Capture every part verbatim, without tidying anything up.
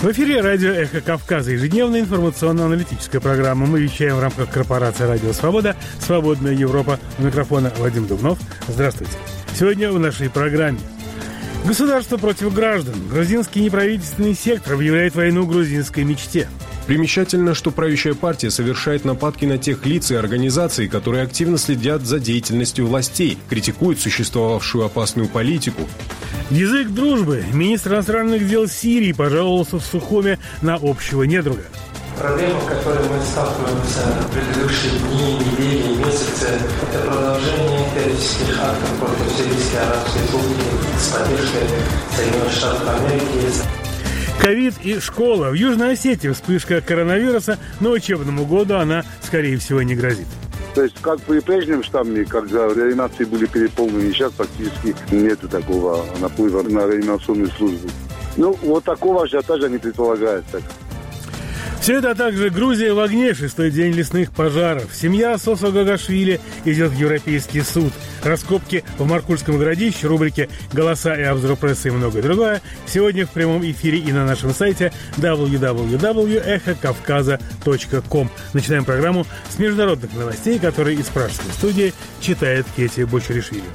В эфире радио «Эхо Кавказа», ежедневная информационно-аналитическая программа. Мы вещаем в рамках корпорации «Радио Свобода», «Свободная Европа». У микрофона Вадим Дубнов. Здравствуйте. Сегодня в нашей программе. Государство против граждан. Грузинский неправительственный сектор объявляет войну грузинской мечте. Примечательно, что правящая партия совершает нападки на тех лиц и организаций, которые активно следят за деятельностью властей, критикуют существовавшую опасную политику. Язык дружбы. Министр иностранных дел Сирии пожаловался в Сухуме на общего недруга. Проблема, с которой мы сталкиваемся в предыдущие дни, недели, месяцы, это продолжение террористических актов против Сирийской Арабской Республики с поддержкой Соединенных Штатов Америки. Ковид и школа. В Южной Осетии вспышка коронавируса, но учебному году она, скорее всего, не грозит. То есть, как при прежнем штамме, когда реанимации были переполнены, сейчас практически нету такого наплыва на реанимационную службу. Ну, вот такого ажиотажа не предполагается. Все это, а также Грузия в огне, шестой день лесных пожаров. Семья Сосо Гагашвили идет в Европейский суд. Раскопки в Маркульском городище, рубрики «Голоса» и обзор прессы и многое другое. Сегодня в прямом эфире и на нашем сайте дабл ю дабл ю дабл ю точка эхо кавказа точка ком. Начинаем программу с международных новостей, которые из пражской студии читает Кети Бочеришвили.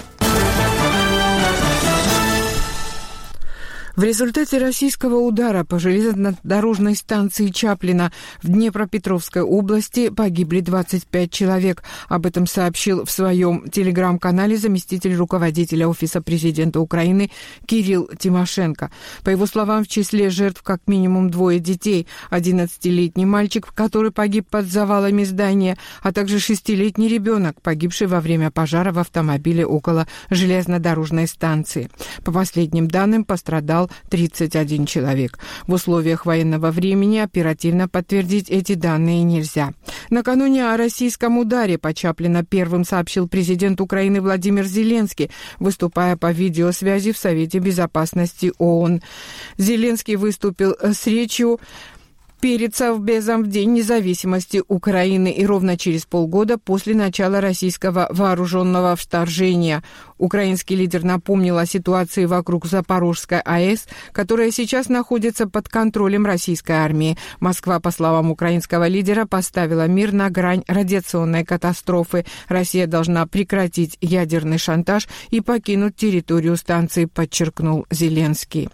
В результате российского удара по железнодорожной станции Чаплина в Днепропетровской области погибли двадцать пять человек. Об этом сообщил в своем телеграм-канале заместитель руководителя Офиса президента Украины Кирилл Тимошенко. По его словам, в числе жертв как минимум двое детей, одиннадцатилетний мальчик, который погиб под завалами здания, а также шестилетний ребенок, погибший во время пожара в автомобиле около железнодорожной станции. По последним данным, пострадал тридцать один человек. В условиях военного времени оперативно подтвердить эти данные нельзя. Накануне о российском ударе по Чаплина первым сообщил президент Украины Владимир Зеленский, выступая по видеосвязи в Совете Безопасности ООН. Зеленский выступил с речью перед Совбезом в День независимости Украины и ровно через полгода после начала российского вооруженного вторжения. Украинский лидер напомнил о ситуации вокруг Запорожской АЭС, которая сейчас находится под контролем российской армии. Москва, по словам украинского лидера, поставила мир на грань радиационной катастрофы. Россия должна прекратить ядерный шантаж и покинуть территорию станции, подчеркнул Зеленский.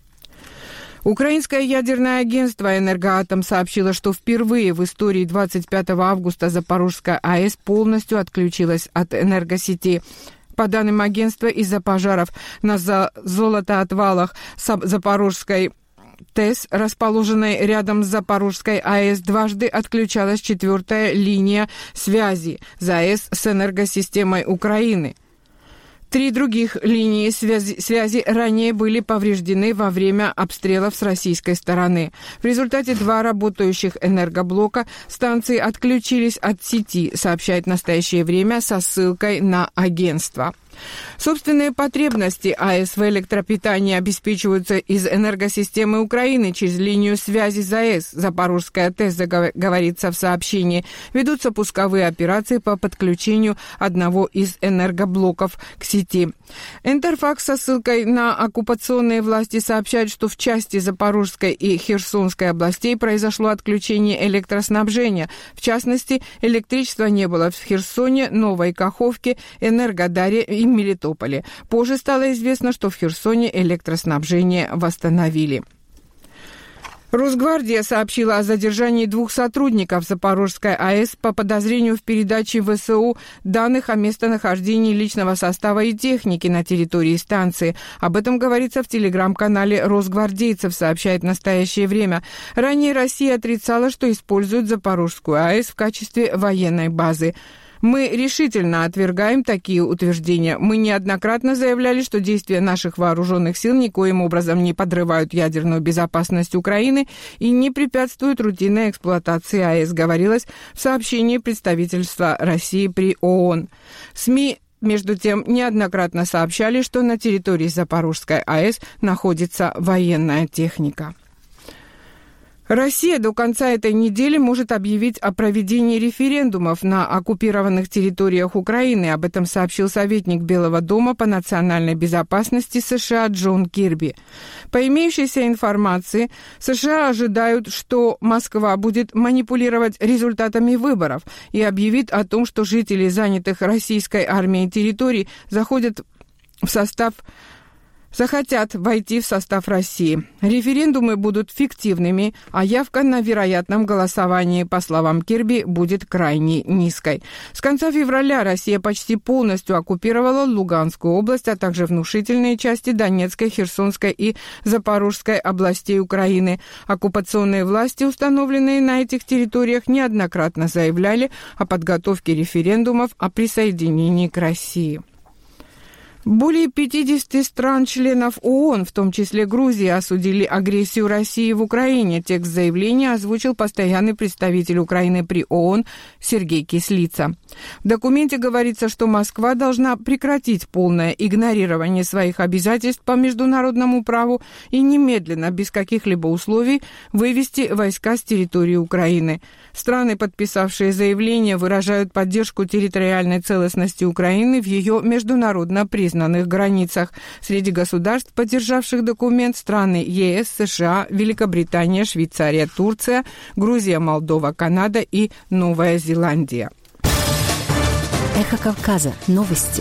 Украинское ядерное агентство «Энергоатом» сообщило, что впервые в истории двадцать пятого августа Запорожская АЭС полностью отключилась от энергосети. По данным агентства, из-за пожаров на золотоотвалах Запорожской ТЭС, расположенной рядом с Запорожской АЭС, дважды отключалась четвертая линия связи ЗАЭС с энергосистемой Украины. Три других линии связи, связи ранее были повреждены во время обстрелов с российской стороны. В результате два работающих энергоблока станции отключились от сети, сообщает в настоящее время со ссылкой на агентство. Собственные потребности АЭС в электропитании обеспечиваются из энергосистемы Украины через линию связи ЗАЭС. Запорожская ТЭС, говорится в сообщении. Ведутся пусковые операции по подключению одного из энергоблоков к сети. Интерфакс со ссылкой на оккупационные власти сообщает, что в части Запорожской и Херсонской областей произошло отключение электроснабжения. В частности, электричества не было в Херсоне, Новой Каховке, Энергодаре и Мелитополе. Позже стало известно, что в Херсоне электроснабжение восстановили. Росгвардия сообщила о задержании двух сотрудников Запорожской АЭС по подозрению в передаче ВСУ данных о местонахождении личного состава и техники на территории станции. Об этом говорится в телеграм-канале росгвардейцев, сообщает в настоящее время. Ранее Россия отрицала, что использует Запорожскую АЭС в качестве военной базы. Мы решительно отвергаем такие утверждения. Мы неоднократно заявляли, что действия наших вооруженных сил никоим образом не подрывают ядерную безопасность Украины и не препятствуют рутинной эксплуатации АЭС, говорилось в сообщении представительства России при ООН. СМИ, между тем, неоднократно сообщали, что на территории Запорожской АЭС находится военная техника. Россия до конца этой недели может объявить о проведении референдумов на оккупированных территориях Украины. Об этом сообщил советник Белого дома по национальной безопасности США Джон Кирби. По имеющейся информации, США ожидают, что Москва будет манипулировать результатами выборов и объявит о том, что жители занятых российской армией территорий заходят в состав захотят войти в состав России. Референдумы будут фиктивными, а явка на вероятном голосовании, по словам Кирби, будет крайне низкой. С конца февраля Россия почти полностью оккупировала Луганскую область, а также внушительные части Донецкой, Херсонской и Запорожской областей Украины. Оккупационные власти, установленные на этих территориях, неоднократно заявляли о подготовке референдумов о присоединении к России. Более пятидесяти стран-членов ООН, в том числе Грузия, осудили агрессию России в Украине. Текст заявления озвучил постоянный представитель Украины при ООН Сергей Кислица. В документе говорится, что Москва должна прекратить полное игнорирование своих обязательств по международному праву и немедленно, без каких-либо условий, вывести войска с территории Украины. Страны, подписавшие заявление, выражают поддержку территориальной целостности Украины в ее международно признанных границах. Среди государств, поддержавших документ, страны ЕС, США, Великобритания, Швейцария, Турция, Грузия, Молдова, Канада и Новая Зеландия. Эхо Кавказа. Новости.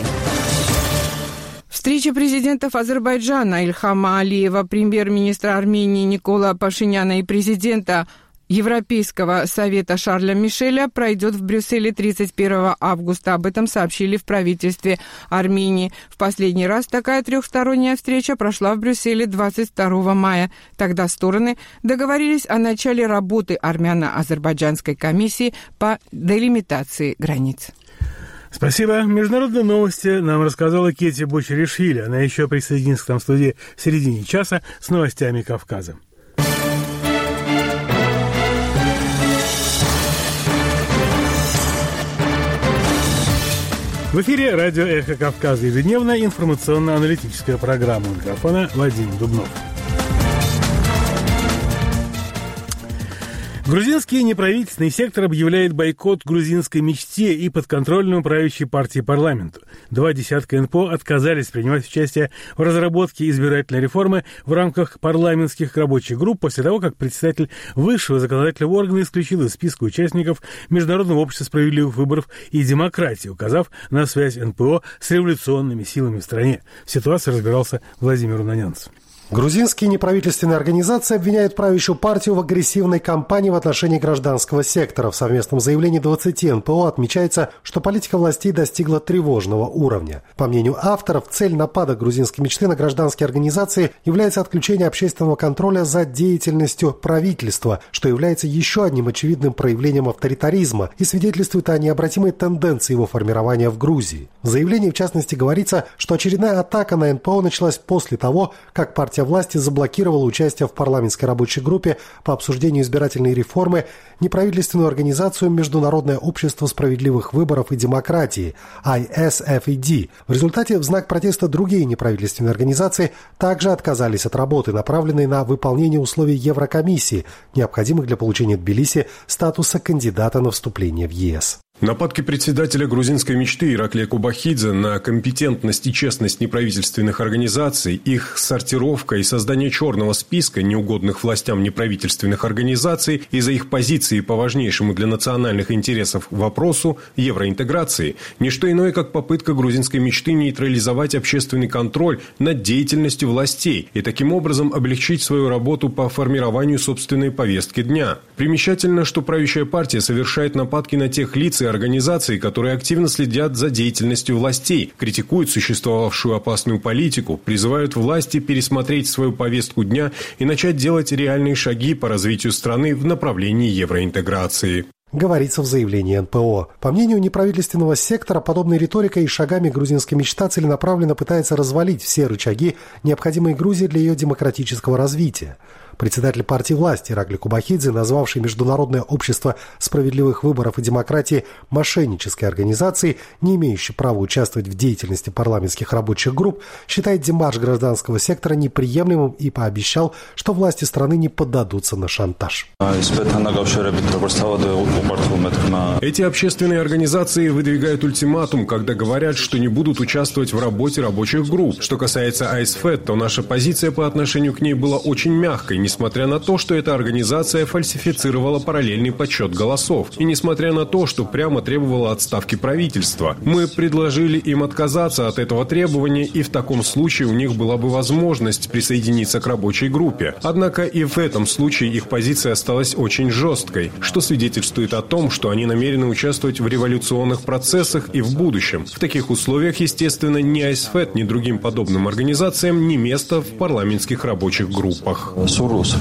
Встреча президентов Азербайджана Ильхама Алиева, премьер-министра Армении Никола Пашиняна и президента Европейского совета Шарля Мишеля пройдет в Брюсселе тридцать первого августа. Об этом сообщили в правительстве Армении. В последний раз такая трехсторонняя встреча прошла в Брюсселе двадцать второго мая. Тогда стороны договорились о начале работы армяно-азербайджанской комиссии по делимитации границ. Спасибо. Международные новости нам рассказала Кетти Бочеришвили. Она еще присоединится к нам в студии в середине часа с новостями Кавказа. В эфире радио «Эхо Кавказа», ежедневная информационно-аналитическая программа. У микрофона Вадим Дубнов. Грузинский неправительственный сектор объявляет бойкот грузинской мечте и подконтрольному правящей партии парламенту. Два десятка эн пэ о отказались принимать участие в разработке избирательной реформы в рамках парламентских рабочих групп после того, как председатель высшего законодательного органа исключил из списка участников Международного общества справедливых выборов и демократии, указав на связь эн пэ о с революционными силами в стране. В ситуации разбирался Владимир Унанянцев. Грузинские неправительственные организации обвиняют правящую партию в агрессивной кампании в отношении гражданского сектора. В совместном заявлении двадцати эн пэ о отмечается, что политика властей достигла тревожного уровня. По мнению авторов, цель напада грузинской мечты на гражданские организации является отключение общественного контроля за деятельностью правительства, что является еще одним очевидным проявлением авторитаризма и свидетельствует о необратимой тенденции его формирования в Грузии. В заявлении, в частности, говорится, что очередная атака на эн пэ о началась после того, как партия власти заблокировала участие в парламентской рабочей группе по обсуждению избирательной реформы неправительственную организацию Международное общество справедливых выборов и демократии ай эс эф и ди. В результате в знак протеста другие неправительственные организации также отказались от работы, направленной на выполнение условий Еврокомиссии, необходимых для получения Тбилиси статуса кандидата на вступление в ЕС. Нападки председателя грузинской мечты Ираклия Кубахидзе на компетентность и честность неправительственных организаций, их сортировка и создание черного списка неугодных властям неправительственных организаций из-за их позиции по важнейшему для национальных интересов вопросу евроинтеграции – не что иное, как попытка грузинской мечты нейтрализовать общественный контроль над деятельностью властей и таким образом облегчить свою работу по формированию собственной повестки дня. Примечательно, что правящая партия совершает нападки на тех лиц и организаций, которые активно следят за деятельностью властей, критикуют существовавшую опасную политику, призывают власти пересмотреть свою повестку дня и начать делать реальные шаги по развитию страны в направлении евроинтеграции. Говорится в заявлении эн пэ о. По мнению неправительственного сектора, подобной риторикой и шагами грузинская мечта целенаправленно пытается развалить все рычаги, необходимые Грузии для ее демократического развития. Председатель партии власти Ираклий Кубахидзе, назвавший Международное общество справедливых выборов и демократии мошеннической организацией, не имеющей права участвовать в деятельности парламентских рабочих групп, считает демарш гражданского сектора неприемлемым и пообещал, что власти страны не поддадутся на шантаж. Эти общественные организации выдвигают ультиматум, когда говорят, что не будут участвовать в работе рабочих групп. Что касается АСФЭД, то наша позиция по отношению к ней была очень мягкой, несмотря на то, что эта организация фальсифицировала параллельный подсчет голосов, и несмотря на то, что прямо требовала отставки правительства. Мы предложили им отказаться от этого требования, и в таком случае у них была бы возможность присоединиться к рабочей группе. Однако и в этом случае их позиция осталась очень жесткой, что свидетельствует о том, что они намерены участвовать в революционных процессах и в будущем. В таких условиях, естественно, ни АСФЭД, ни другим подобным организациям не место в парламентских рабочих группах. В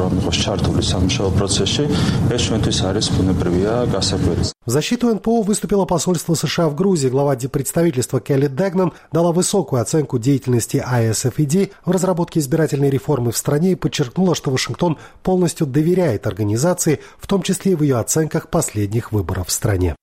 защиту эн пэ о выступило посольство США в Грузии. Глава диппредставительства Келли Дегнан дала высокую оценку деятельности ай эс эф и ди в разработке избирательной реформы в стране и подчеркнула, что Вашингтон полностью доверяет организации, в том числе и в ее оценках последних выборов в стране.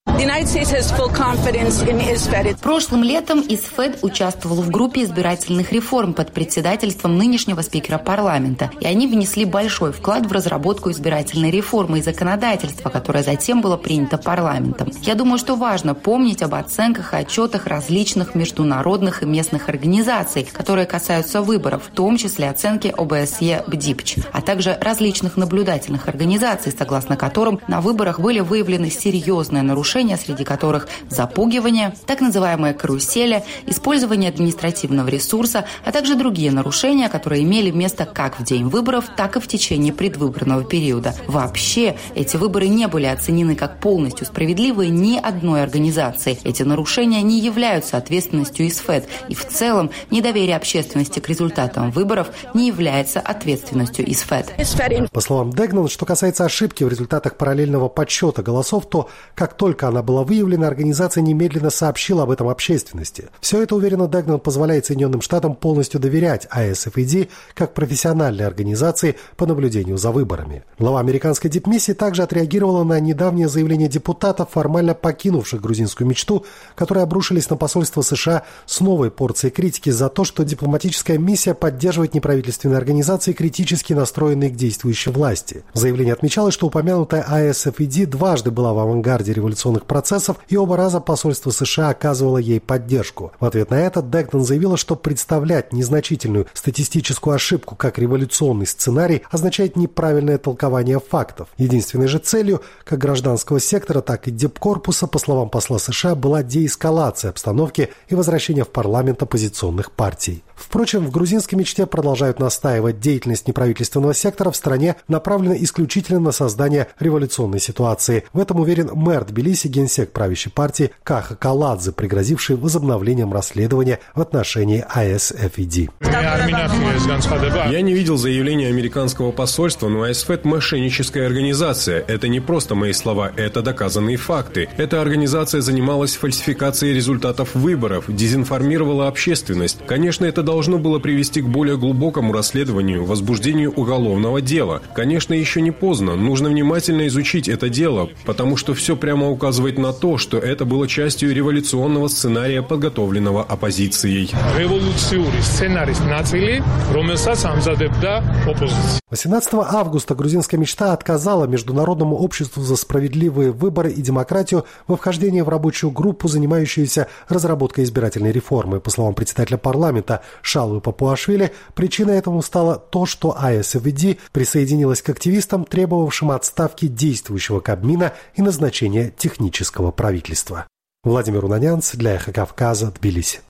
Прошлым летом ИСФЭД участвовал в группе избирательных реформ под председательством нынешнего спикера парламента, и они внесли большой вклад в разработку избирательной реформы и законодательства, которое затем было принято парламентом. Я думаю, что важно помнить об оценках и отчетах различных международных и местных организаций, которые касаются выборов, в том числе оценки о бэ эс е-БДИПЧ, а также различных наблюдательных организаций, согласно которым на выборах были выявлены серьезные нарушения, среди которых запугивание, так называемые карусели, использование административного ресурса, а также другие нарушения, которые имели место как в день выборов, так и в течение предвыборного периода. Вообще, эти выборы не были оценены как полностью справедливые ни одной организацией. Эти нарушения не являются ответственностью ИСФЭД, и в целом недоверие общественности к результатам выборов не является ответственностью ИСФЭД. По словам Дегнан, что касается ошибки в результатах параллельного подсчета голосов, то как только она была выявлена, организация немедленно сообщила об этом общественности. Все это, уверенно Дегнан, позволяет Соединенным Штатам полностью доверять ай эс эф и ди как профессиональной организации по наблюдению за выборами. Глава американской дипмиссии также отреагировала на недавнее заявление депутатов, формально покинувших грузинскую мечту, которые обрушились на посольство США с новой порцией критики за то, что дипломатическая миссия поддерживает неправительственные организации, критически настроенные к действующей власти. В заявлении отмечалось, что упомянутая ай эс эф и ди дважды была в авангарде революционных процессов, и оба раза посольство США оказывало ей поддержку. В ответ на это Дегнан заявила, что представлять незначительную статистическую ошибку как революционный сценарий означает неправильное толкование фактов. Единственной же целью как гражданского сектора, так и дипкорпуса, по словам посла США, была деэскалация обстановки и возвращение в парламент оппозиционных партий. Впрочем, в грузинской мечте продолжают настаивать: деятельность неправительственного сектора в стране направлена исключительно на создание революционной ситуации. В этом уверен мэр Тбилиси, генсек правящей партии Каха Каладзе, пригрозивший возобновлением расследования в отношении ай эс эф и ди. Я не видел заявления американского посольства, но АСФЭД – мошенническая организация. Это не просто мои слова, это доказанные факты. Эта организация занималась фальсификацией результатов выборов, дезинформировала общественность. Конечно, это должно было привести к более глубокому расследованию, возбуждению уголовного дела. Конечно, еще не поздно, нужно внимательно изучить это дело, потому что все прямо указывает на то, что это было частью революционного сценария, подготовленного оппозицией. восемнадцатого августа грузинская мечта отказала Международному обществу за справедливые выборы и демократию во вхождении в рабочую группу, занимающуюся разработкой избирательной реформы. По словам председателя парламента Шалвы Папуашвили, причиной этому стало то, что ай эс эф и ди присоединилась к активистам, требовавшим отставки действующего Кабмина и назначения технического правительства. Владимир Унанянц для Эхо Кавказа, Тбилиси.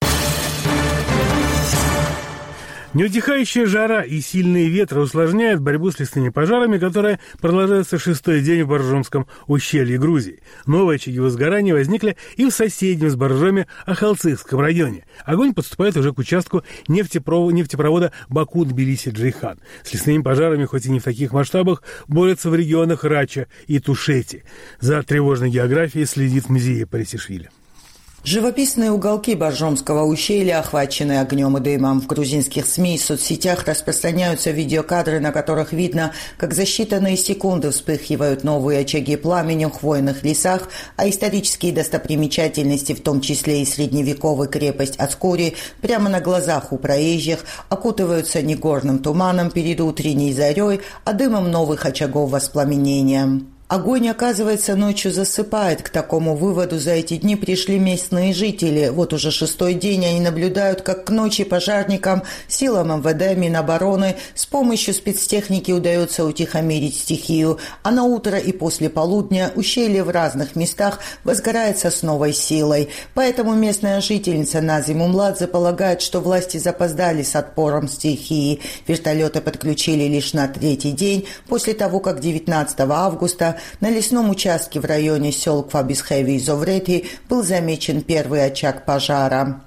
Неутихающая жара и сильные ветры усложняют борьбу с лесными пожарами, которая продолжается шестой день в Боржомском ущелье Грузии. Новые очаги возгорания возникли и в соседнем с Боржоми Ахалцихском районе. Огонь подступает уже к участку нефтепровода Баку-Тбилиси-Джейхан. С лесными пожарами, хоть и не в таких масштабах, борются в регионах Рача и Тушети. За тревожной географией следит Мзия Парисишвили. Живописные уголки Боржомского ущелья охвачены огнем и дымом. В грузинских СМИ и соцсетях распространяются видеокадры, на которых видно, как за считанные секунды вспыхивают новые очаги пламени в хвойных лесах, а исторические достопримечательности, в том числе и средневековая крепость Ацкури, прямо на глазах у проезжих окутываются не горным туманом перед утренней зарей, а дымом новых очагов воспламенения. Огонь, оказывается, ночью засыпает. К такому выводу за эти дни пришли местные жители. Вот уже шестой день они наблюдают, как к ночи пожарникам, силам эм вэ дэ, Минобороны с помощью спецтехники удается утихомирить стихию, а на утро и после полудня ущелье в разных местах возгорается с новой силой. Поэтому местная жительница Нази Мумладзе полагает, что власти запоздали с отпором стихии. Вертолеты подключили лишь на третий день, после того, как девятнадцатого августа на лесном участке в районе сел Квабисхеви и Зоврети был замечен первый очаг пожара.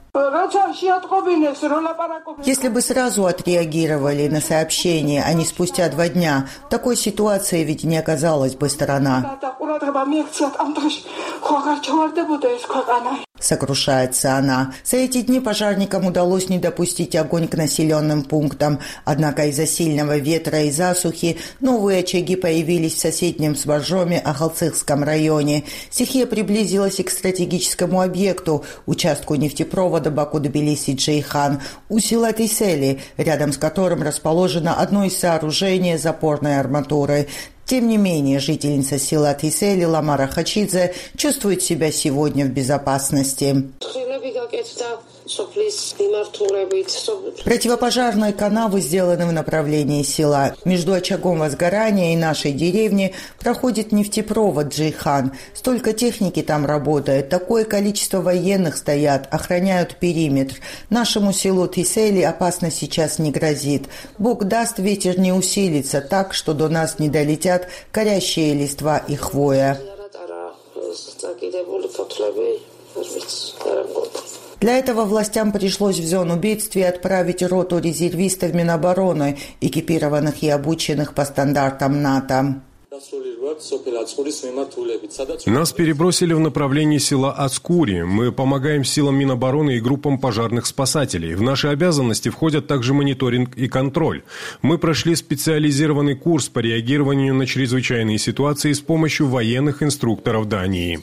Если бы сразу отреагировали на сообщение, а не спустя два дня, в такой ситуации ведь не оказалась бы сторона. Сокрушается она. За эти дни пожарникам удалось не допустить огонь к населенным пунктам. Однако из-за сильного ветра и засухи новые очаги появились в соседнем с Боржоми Ахалцихском районе. Стихия приблизилась и к стратегическому объекту, участку нефтепровода Баку-Тбилиси-Джейхан, у села Тисели, рядом с которым расположено одно из сооружений запорной арматуры. Тем не менее, жительница села Тисели Ламара Хачидзе чувствует себя сегодня в безопасности. Противопожарные канавы сделаны в направлении села. Между очагом возгорания и нашей деревней проходит нефтепровод Джейхан. Столько техники там работает, такое количество военных стоят, охраняют периметр. Нашему селу Тисели опасность сейчас не грозит. Бог даст, ветер не усилится так, что до нас не долетят горящие листва и хвоя. Для этого властям пришлось в зону бедствия отправить роту резервистов Минобороны, экипированных и обученных по стандартам НАТО. Нас перебросили в направлении села Ацкури. Мы помогаем силам Минобороны и группам пожарных спасателей. В наши обязанности входят также мониторинг и контроль. Мы прошли специализированный курс по реагированию на чрезвычайные ситуации с помощью военных инструкторов Дании.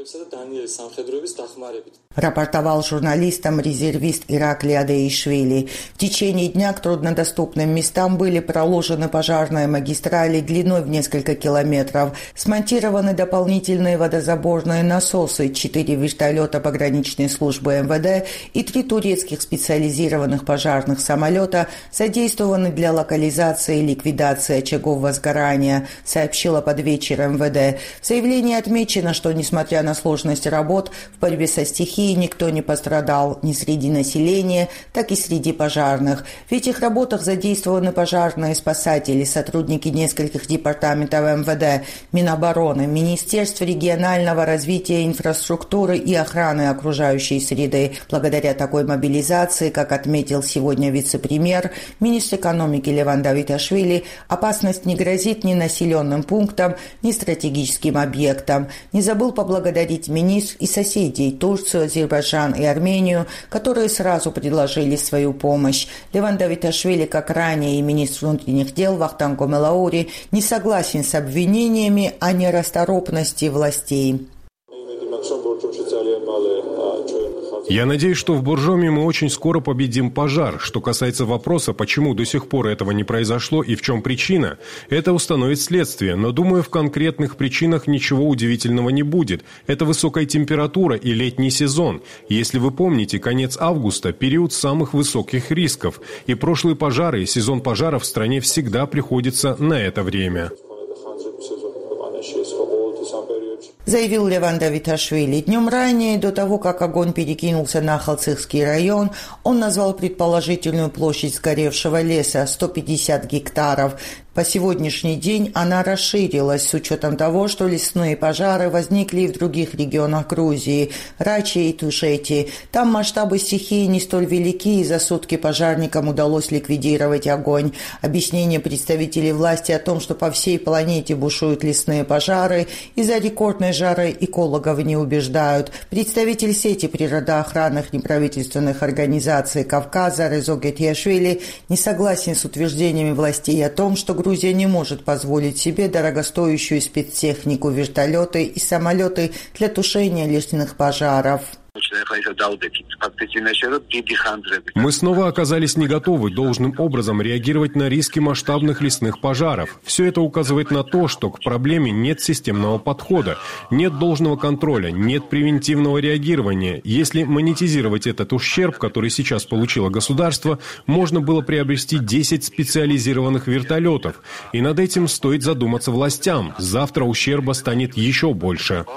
Рапортовал журналистам резервист Иракли Адеишвили. В течение дня к труднодоступным местам были проложены пожарные магистрали длиной в несколько километров, смонтированы дополнительные водозаборные насосы, четыре вертолета пограничной службы эм вэ дэ и три турецких специализированных пожарных самолета задействованы для локализации и ликвидации очагов возгорания, сообщила под вечер эм вэ дэ. В заявлении отмечено, что, несмотря на сложность работ, в борьбе со стихией никто не пострадал ни среди населения, так и среди пожарных. В этих работах задействованы пожарные спасатели, сотрудники нескольких департаментов эм вэ дэ, Минобороны, Министерств регионального развития инфраструктуры и охраны окружающей среды. Благодаря такой мобилизации, как отметил сегодня вице-премьер, министр экономики Леван Давиташвили, опасность не грозит ни населенным пунктам, ни стратегическим объектам. Не забыл поблагодарить министр и соседей Турцию, Азербайджан и Армению, которые сразу предложили свою помощь. Леван Давиташвили, как ранее и министр внутренних дел Вахтанг Гомелаури, не согласен с обвинениями о нерасторопности властей. Я надеюсь, что в Боржоме мы очень скоро победим пожар. Что касается вопроса, почему до сих пор этого не произошло и в чем причина, это установит следствие. Но, думаю, в конкретных причинах ничего удивительного не будет. Это высокая температура и летний сезон. Если вы помните, конец августа – период самых высоких рисков. И прошлые пожары, и сезон пожаров в стране всегда приходится на это время. Заявил Леван Давиташвили. Днем ранее, до того, как огонь перекинулся на Ахалцихский район, он назвал предположительную площадь сгоревшего леса – сто пятьдесят гектаров. По сегодняшний день она расширилась с учетом того, что лесные пожары возникли и в других регионах Грузии – Рачи и Тушети. Там масштабы стихии не столь велики, и за сутки пожарникам удалось ликвидировать огонь. Объяснение представителей власти о том, что по всей планете бушуют лесные пожары, из-за рекордной жары экологов не убеждают. Представитель сети природоохранных неправительственных организаций Кавказа Резо Гетьяшвили не согласен с утверждениями властей о том, что Грузия не может позволить себе дорогостоящую спецтехнику, вертолеты и самолеты для тушения лесных пожаров. Мы снова оказались не готовы должным образом реагировать на риски масштабных лесных пожаров. Все это указывает на то, что к проблеме нет системного подхода, нет должного контроля, нет превентивного реагирования. Если монетизировать этот ущерб, который сейчас получило государство, можно было приобрести десять специализированных вертолетов. И над этим стоит задуматься властям. Завтра ущерба станет еще больше.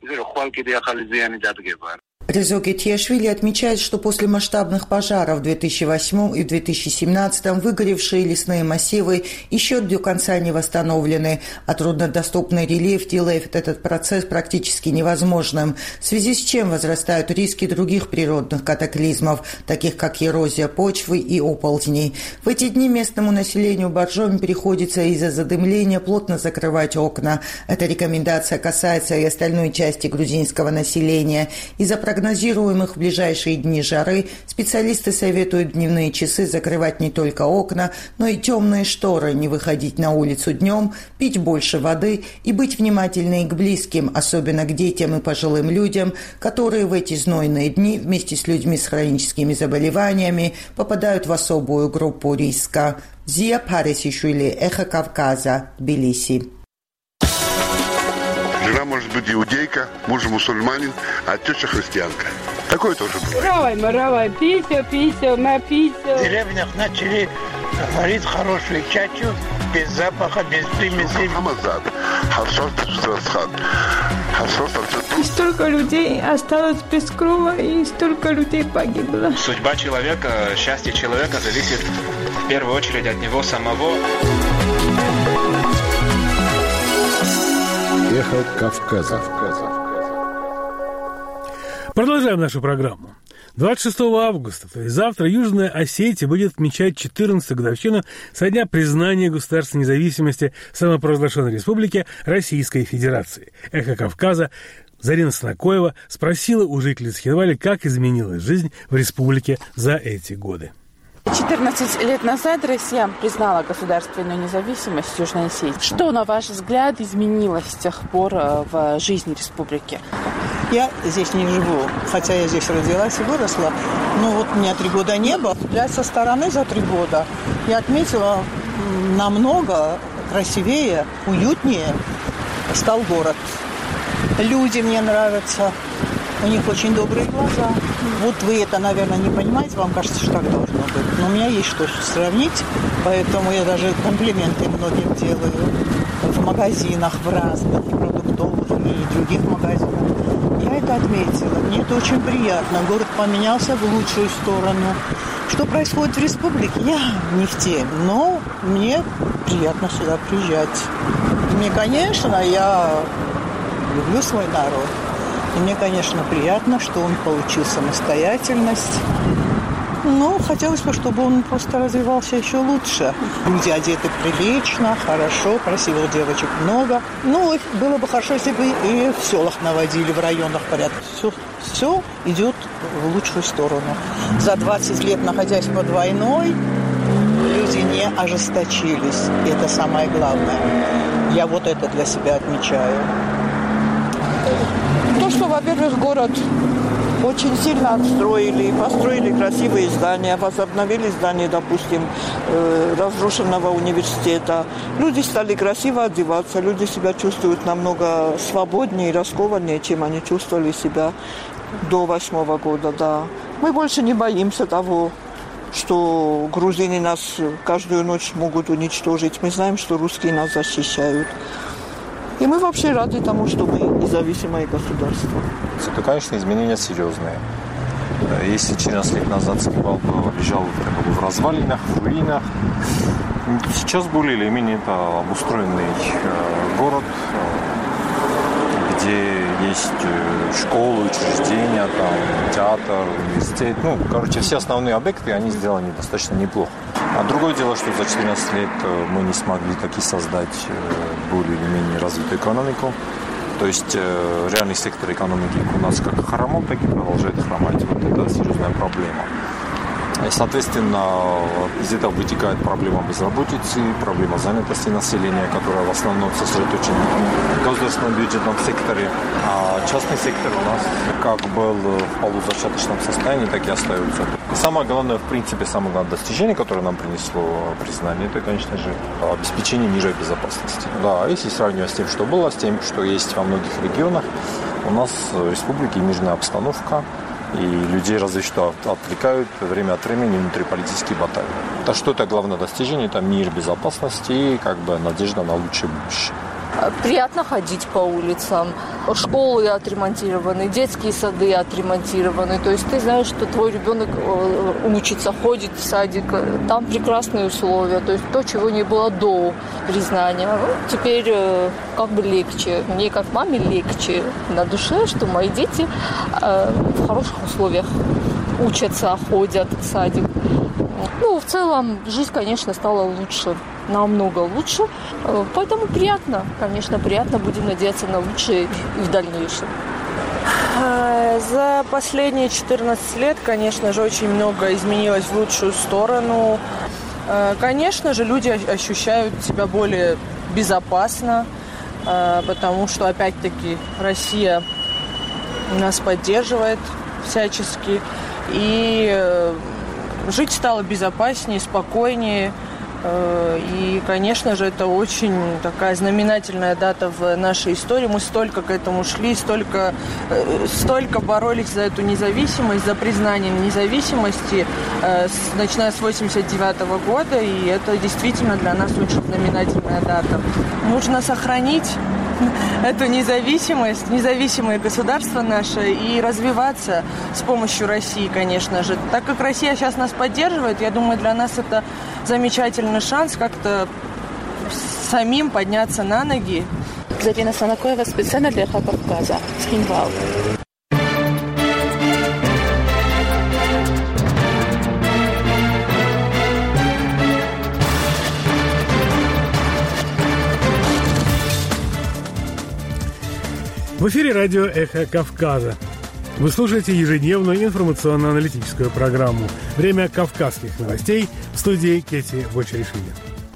Резо Гетьяшвили отмечает, что после масштабных пожаров в две тысячи восьмом и в две тысячи семнадцатом выгоревшие лесные массивы еще до конца не восстановлены, а труднодоступный рельеф делает этот процесс практически невозможным, в связи с чем возрастают риски других природных катаклизмов, таких как эрозия почвы и оползней. В эти дни местному населению Боржоми приходится из-за задымления плотно закрывать окна. Эта рекомендация касается и остальной части грузинского населения. Из-за прогнозируемых в ближайшие дни жары специалисты советуют в дневные часы закрывать не только окна, но и темные шторы, не выходить на улицу днем, пить больше воды и быть внимательны к близким, особенно к детям и пожилым людям, которые в эти знойные дни вместе с людьми с хроническими заболеваниями попадают в особую группу риска. Зия Парисишвили, Эхо Кавказа, Тбилиси. Жена может быть иудейка, муж мусульманин, а теща христианка. Такое тоже бывает. Равай, маравай, пися, пися, напися. В деревнях начали варить хорошую чачу, без запаха, без примесей. И столько людей осталось без крова, и столько людей погибло. Судьба человека, счастье человека зависит в первую очередь от него самого. Эхо Кавказа. Продолжаем нашу программу. двадцать шестого августа, то есть завтра, Южная Осетия будет отмечать четырнадцатую годовщину со дня признания государственной независимости самопровозглашенной республики Российской Федерации. Эхо Кавказа Зарина Снакоева спросила у жителей Схинвали, как изменилась жизнь в республике за эти годы. четырнадцать лет назад Россия признала государственную независимость Южной Осетии. Что, на ваш взгляд, изменилось с тех пор в жизни республики? Я здесь не живу, хотя я здесь родилась и выросла. Но вот у меня три года не было. Я со стороны за три года я отметила, намного красивее, уютнее стал город. Люди мне нравятся. У них очень добрые глаза. Вот вы это, наверное, не понимаете, вам кажется, что так должно быть. Но у меня есть что сравнить, поэтому я даже комплименты многим делаю. В магазинах, в разных, и продуктовых, и других магазинах. Я это отметила. Мне это очень приятно. Город поменялся в лучшую сторону. Что происходит в республике, я не в теме, но мне приятно сюда приезжать. Мне, конечно, я люблю свой народ. И мне, конечно, приятно, что он получил самостоятельность. Но хотелось бы, чтобы он просто развивался еще лучше. Люди одеты прилично, хорошо, красивых девочек много. Ну, было бы хорошо, если бы и в селах наводили, в районах порядок. Все, все идет в лучшую сторону. За двадцать лет, находясь под войной, люди не ожесточились. И это самое главное. Я вот это для себя отмечаю. То, что, во-первых, город очень сильно отстроили, построили красивые здания, возобновили здания, допустим, разрушенного университета. Люди стали красиво одеваться, люди себя чувствуют намного свободнее и раскованнее, чем они чувствовали себя до восьмого года, да. Мы больше не боимся того, что грузины нас каждую ночь могут уничтожить. Мы знаем, что русские нас защищают. И мы вообще рады тому, что мы независимое государство. Это, конечно, изменения серьезные. Если четырнадцать лет назад Скибал лежал как бы в развалинах, в руинах, сейчас более или менее это обустроенный город, где есть школы, учреждения, там, театр, университет. Ну, короче, все основные объекты, они сделаны достаточно неплохо. А другое дело, что за четырнадцать лет мы не смогли таки создать более или менее развитую экономику. То есть реальный сектор экономики у нас как хромал, так и продолжает хромать. Вот это серьезная проблема. И, соответственно, из этого вытекает проблема безработицы, проблема занятости населения, которая в основном сосредоточена в государственном бюджетном секторе. А частный сектор у нас как был в полузачаточном состоянии, так и остается. И самое главное, в принципе, самое главное достижение, которое нам принесло признание, это, конечно же, обеспечение мира и безопасности. Да, если сравнивать с тем, что было, с тем, что есть во многих регионах, у нас в республике мирная обстановка. И людей разве что отвлекают время от времени внутриполитические баталии. Так что это главное достижение, это мир, безопасность и как бы надежда на лучшее будущее. Приятно ходить по улицам. Школы отремонтированы, детские сады отремонтированы. То есть ты знаешь, что твой ребенок учится, ходит в садик. Там прекрасные условия. То есть то, чего не было до признания. Ну, теперь как бы легче. Мне как маме легче на душе, что мои дети в хороших условиях учатся, ходят в садик. Ну, в целом, жизнь, конечно, стала лучше. Намного лучше. Поэтому приятно, конечно, приятно. Будем надеяться на лучшее и в дальнейшем. За последние четырнадцать лет, конечно же, очень много изменилось в лучшую сторону. Конечно же, люди ощущают себя более безопасно, потому что, опять-таки, Россия нас поддерживает всячески. И жить стало безопаснее, спокойнее. И, конечно же, это очень такая знаменательная дата в нашей истории. Мы столько к этому шли, столько, столько боролись за эту независимость, за признание независимости, начиная с восемьдесят девятого года. И это действительно для нас очень знаменательная дата. Нужно сохранить эту независимость, независимое государство наше и развиваться с помощью России, конечно же. Так как Россия сейчас нас поддерживает, я думаю, для нас это замечательный шанс как-то самим подняться на ноги. Зарина Санакоева специально для Эхо Кавказа. Скинвал. В эфире радио «Эхо Кавказа». Вы слушаете ежедневную информационно-аналитическую программу «Время кавказских новостей» в студии Кети Бочаришвили.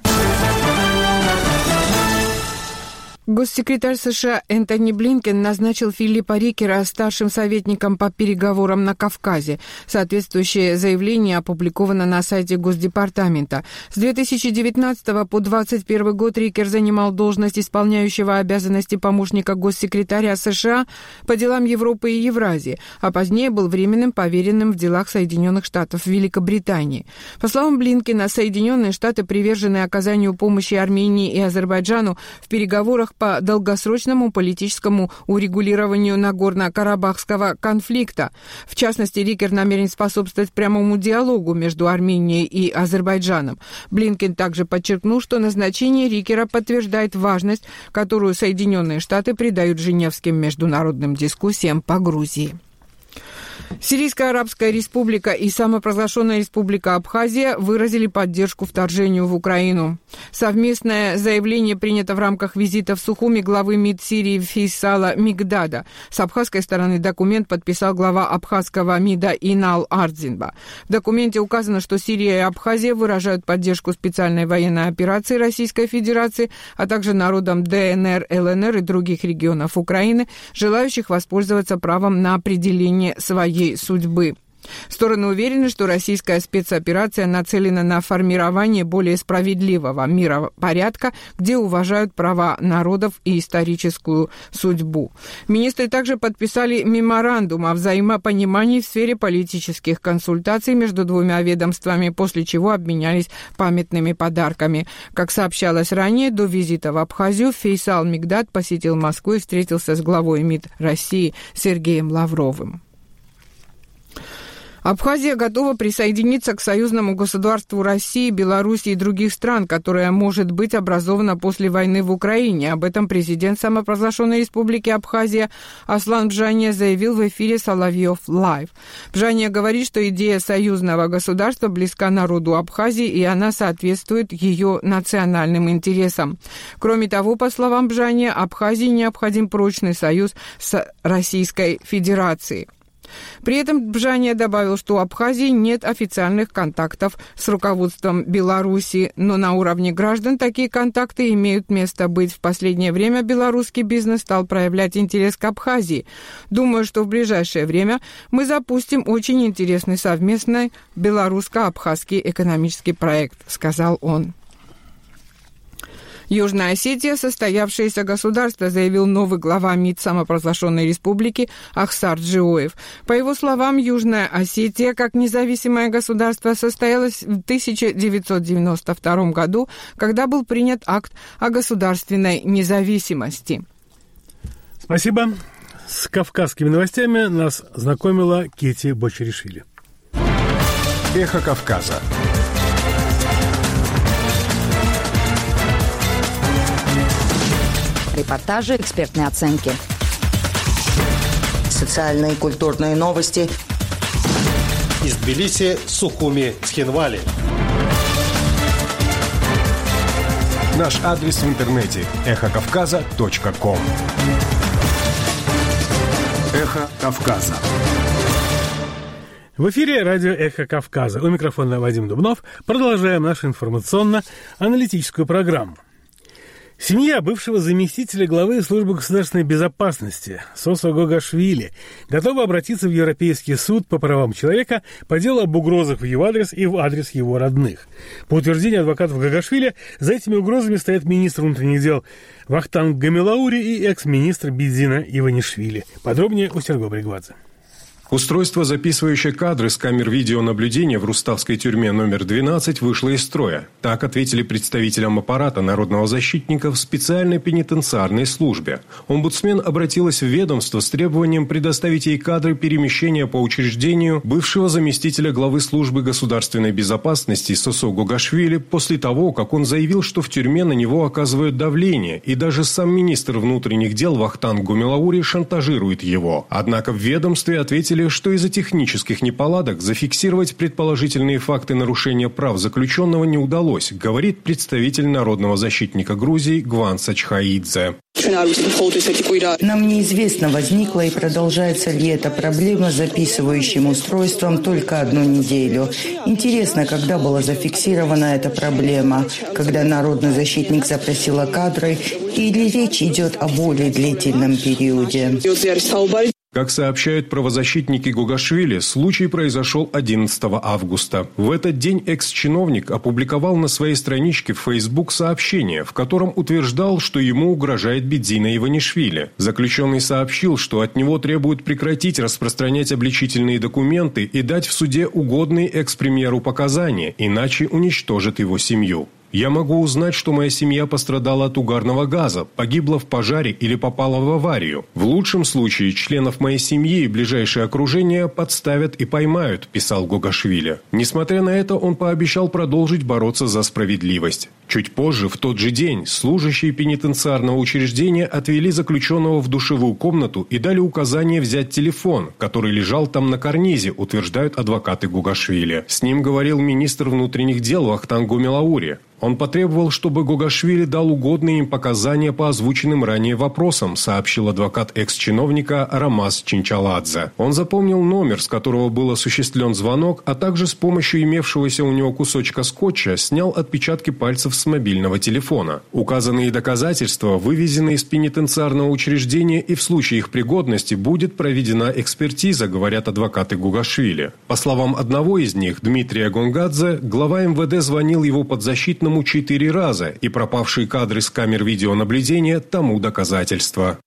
Госсекретарь США Энтони Блинкен назначил Филиппа Рикера старшим советником по переговорам на Кавказе. Соответствующее заявление опубликовано на сайте Госдепартамента. С две тысячи девятнадцатого по две тысячи двадцать первый год Рикер занимал должность исполняющего обязанности помощника госсекретаря США по делам Европы и Евразии, а позднее был временным поверенным в делах Соединенных Штатов Великобритании. По словам Блинкена, Соединенные Штаты привержены оказанию помощи Армении и Азербайджану в переговорах по долгосрочному политическому урегулированию Нагорно-Карабахского конфликта. В частности, Рикер намерен способствовать прямому диалогу между Арменией и Азербайджаном. Блинкен также подчеркнул, что назначение Рикера подтверждает важность, которую Соединенные Штаты придают женевским международным дискуссиям по Грузии. Сирийская Арабская Республика и самопровозглашенная Республика Абхазия выразили поддержку вторжению в Украину. Совместное заявление принято в рамках визита в Сухуми главы МИД Сирии Фейсала Мигдада. С абхазской стороны документ подписал глава абхазского МИДа Инал Ардзинба. В документе указано, что Сирия и Абхазия выражают поддержку специальной военной операции Российской Федерации, а также народам ДНР, ЛНР и других регионов Украины, желающих воспользоваться правом на определение своей судьбы. Стороны уверены, что российская спецоперация нацелена на формирование более справедливого миропорядка, где уважают права народов и историческую судьбу. Министры также подписали меморандум о взаимопонимании в сфере политических консультаций между двумя ведомствами, после чего обменялись памятными подарками. Как сообщалось ранее, до визита в Абхазию Фейсал Мигдад посетил Москву и встретился с главой МИД России Сергеем Лавровым. Абхазия готова присоединиться к союзному государству России, Беларуси и других стран, которое может быть образовано после войны в Украине. Об этом президент самопровозглашенной республики Абхазия Аслан Бжания заявил в эфире Соловьев Лайв. Бжания говорит, что идея союзного государства близка народу Абхазии, и она соответствует ее национальным интересам. Кроме того, по словам Бжания, Абхазии необходим прочный союз с Российской Федерацией. При этом Бжания добавил, что у Абхазии нет официальных контактов с руководством Беларуси, но на уровне граждан такие контакты имеют место быть. В последнее время белорусский бизнес стал проявлять интерес к Абхазии. Думаю, что в ближайшее время мы запустим очень интересный совместный белорусско-абхазский экономический проект, сказал он. Южная Осетия – состоявшееся государство, заявил новый глава МИД самопровозглашенной республики Ахсар Джиоев. По его словам, Южная Осетия, как независимое государство, состоялась в тысяча девятьсот девяносто втором году, когда был принят акт о государственной независимости. Спасибо. С кавказскими новостями нас знакомила Кети Бочеришвили. Эхо Кавказа. Репортажи, экспертные оценки. Социальные и культурные новости. Из Тбилиси, Сухуми, Цхинвали. Наш адрес в интернете – эхо кавказа точка ком. Эхо Кавказа. В эфире радио «Эхо Кавказа». У микрофона Вадим Дубнов. Продолжаем нашу информационно-аналитическую программу. Семья бывшего заместителя главы службы государственной безопасности Сосо Гогашвили готова обратиться в Европейский суд по правам человека по делу об угрозах в его адрес и в адрес его родных. По утверждению адвокатов Гогашвили, за этими угрозами стоят министр внутренних дел Вахтанг Гамилаури и экс-министр Бидзина Иванишвили. Подробнее у Серго Бригвадзе. Устройство, записывающее кадры с камер видеонаблюдения в Руставской тюрьме номер двенадцать, вышло из строя. Так ответили представителям аппарата народного защитника в специальной пенитенциарной службе. Омбудсмен обратилась в ведомство с требованием предоставить ей кадры перемещения по учреждению бывшего заместителя главы службы государственной безопасности Сосо Гогашвили после того, как он заявил, что в тюрьме на него оказывают давление, и даже сам министр внутренних дел Вахтанг Гамилаури шантажирует его. Однако в ведомстве ответили, что из-за технических неполадок зафиксировать предположительные факты нарушения прав заключенного не удалось, говорит представитель народного защитника Грузии Гван Сачхаидзе. Нам неизвестно, возникла и продолжается ли эта проблема с записывающим устройством только одну неделю. Интересно, когда была зафиксирована эта проблема? Когда народный защитник запросила кадры, или речь идет о более длительном периоде? Как сообщают правозащитники Гогашвили, случай произошел одиннадцатого августа. В этот день экс-чиновник опубликовал на своей страничке в Facebook сообщение, в котором утверждал, что ему угрожает Бидзина Иванишвили. Заключенный сообщил, что от него требуют прекратить распространять обличительные документы и дать в суде угодные экс-премьеру показания, иначе уничтожит его семью. «Я могу узнать, что моя семья пострадала от угарного газа, погибла в пожаре или попала в аварию. В лучшем случае членов моей семьи и ближайшее окружение подставят и поймают», – писал Гогашвили. Несмотря на это, он пообещал продолжить бороться за справедливость. Чуть позже, в тот же день, служащие пенитенциарного учреждения отвели заключенного в душевую комнату и дали указание взять телефон, который лежал там на карнизе, утверждают адвокаты Гогашвили. С ним говорил министр внутренних дел Вахтанг Гамилаури. Он потребовал, чтобы Гогашвили дал угодные им показания по озвученным ранее вопросам, сообщил адвокат экс-чиновника Рамаз Чинчаладзе. Он запомнил номер, с которого был осуществлен звонок, а также с помощью имевшегося у него кусочка скотча снял отпечатки пальцев с мобильного телефона. Указанные доказательства вывезены из пенитенциарного учреждения, и в случае их пригодности будет проведена экспертиза, говорят адвокаты Гогашвили. По словам одного из них, Дмитрия Гонгадзе, глава эм вэ дэ звонил его подзащитному четыре раза, и пропавшие кадры с камер видеонаблюдения тому доказательство.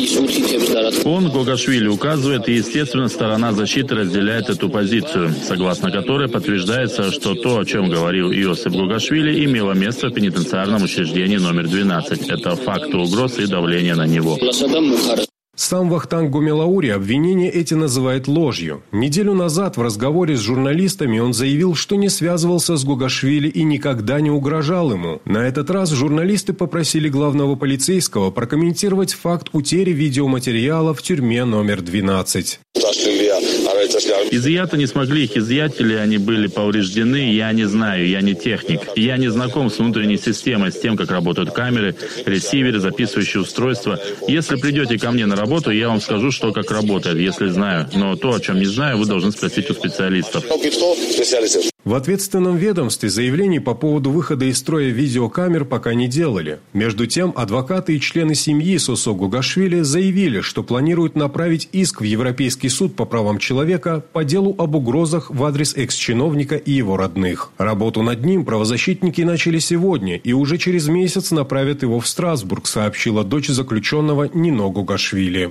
Он, Гогашвили, указывает, и, естественно, сторона защиты разделяет эту позицию, согласно которой подтверждается, что то, о чем говорил Иосиф Гогашвили, имело место в пенитенциарном учреждении номер двенадцать. Это факты угроз и давления на него. Сам Вахтанг Гомелаури обвинения эти называет ложью. Неделю назад в разговоре с журналистами он заявил, что не связывался с Гугашвили и никогда не угрожал ему. На этот раз журналисты попросили главного полицейского прокомментировать факт утери видеоматериала в тюрьме номер двенадцать. Изъято не смогли их изъять, или они были повреждены, я не знаю, я не техник. Я не знаком с внутренней системой, с тем, как работают камеры, ресиверы, записывающие устройства. Если придете ко мне на работу, я вам скажу, что как работает, если знаю. Но то, о чем не знаю, вы должны спросить у специалистов. В ответственном ведомстве заявлений по поводу выхода из строя видеокамер пока не делали. Между тем, адвокаты и члены семьи Сосо Гугашвили заявили, что планируют направить иск в Европейский суд по правам человека по делу об угрозах в адрес экс-чиновника и его родных. Работу над ним правозащитники начали сегодня и уже через месяц направят его в Страсбург, сообщила дочь заключенного Нино Гугашвили.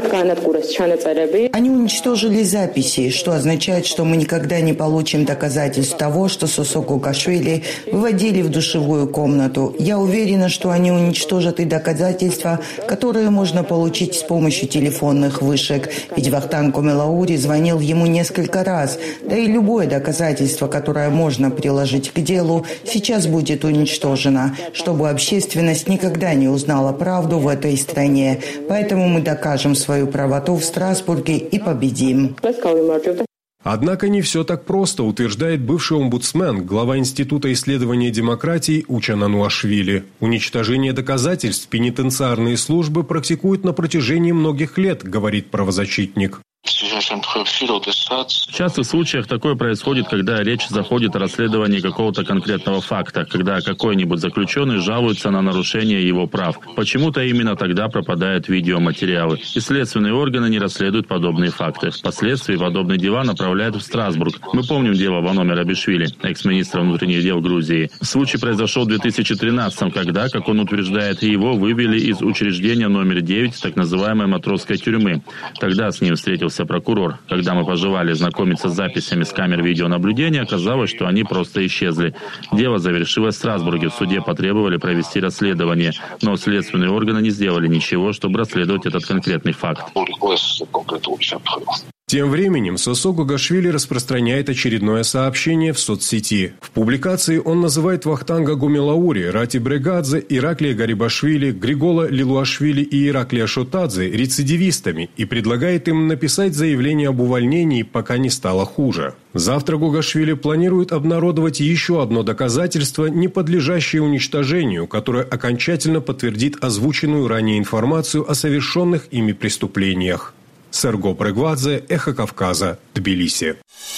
Они уничтожили записи, что означает, что мы никогда не получим доказательств того, что Сосо Гугашвили выводили в душевую комнату. Я уверена, что они уничтожат и доказательства, которые можно получить с помощью телефонных вышек. Ведь Вахтанг Гомелаури звонил ему несколько раз. Да и любое доказательство, которое можно приложить к делу, сейчас будет уничтожено, чтобы общественность никогда не узнала правду в этой стране. Поэтому мы докажем свою правоту в Страсбурге и победим. Однако не все так просто, утверждает бывший омбудсмен, глава Института исследования демократии Учан Ануашвили. Уничтожение доказательств пенитенциарные службы практикуют на протяжении многих лет, говорит правозащитник. В частых случаях такое происходит, когда речь заходит о расследовании какого-то конкретного факта, когда какой-нибудь заключенный жалуется на нарушение его прав. Почему-то именно тогда пропадают видеоматериалы. И следственные органы не расследуют подобные факты. Впоследствии подобные дела направляют в Страсбург. Мы помним дело Вано Мерабишвили, экс-министра внутренних дел Грузии. Случай произошел в две тысячи тринадцатом, когда, как он утверждает, его вывели из учреждения номер девять, так называемой матросской тюрьмы. Тогда с ним встретился прокурор. Когда мы пожелали знакомиться с записями с камер видеонаблюдения, оказалось, что они просто исчезли. Дело завершилось в Страсбурге. В суде потребовали провести расследование, но следственные органы не сделали ничего, чтобы расследовать этот конкретный факт. Тем временем Сосо Гугашвили распространяет очередное сообщение в соцсети. В публикации он называет Вахтанга Гомелаури, Рати Брегадзе, Ираклия Гарибашвили, Григола Лилуашвили и Ираклия Шотадзе рецидивистами и предлагает им написать заявление об увольнении, пока не стало хуже. Завтра Гугашвили планирует обнародовать еще одно доказательство, не подлежащее уничтожению, которое окончательно подтвердит озвученную ранее информацию о совершенных ими преступлениях. Серго Брегвадзе, Эхо Кавказа, Тбилиси.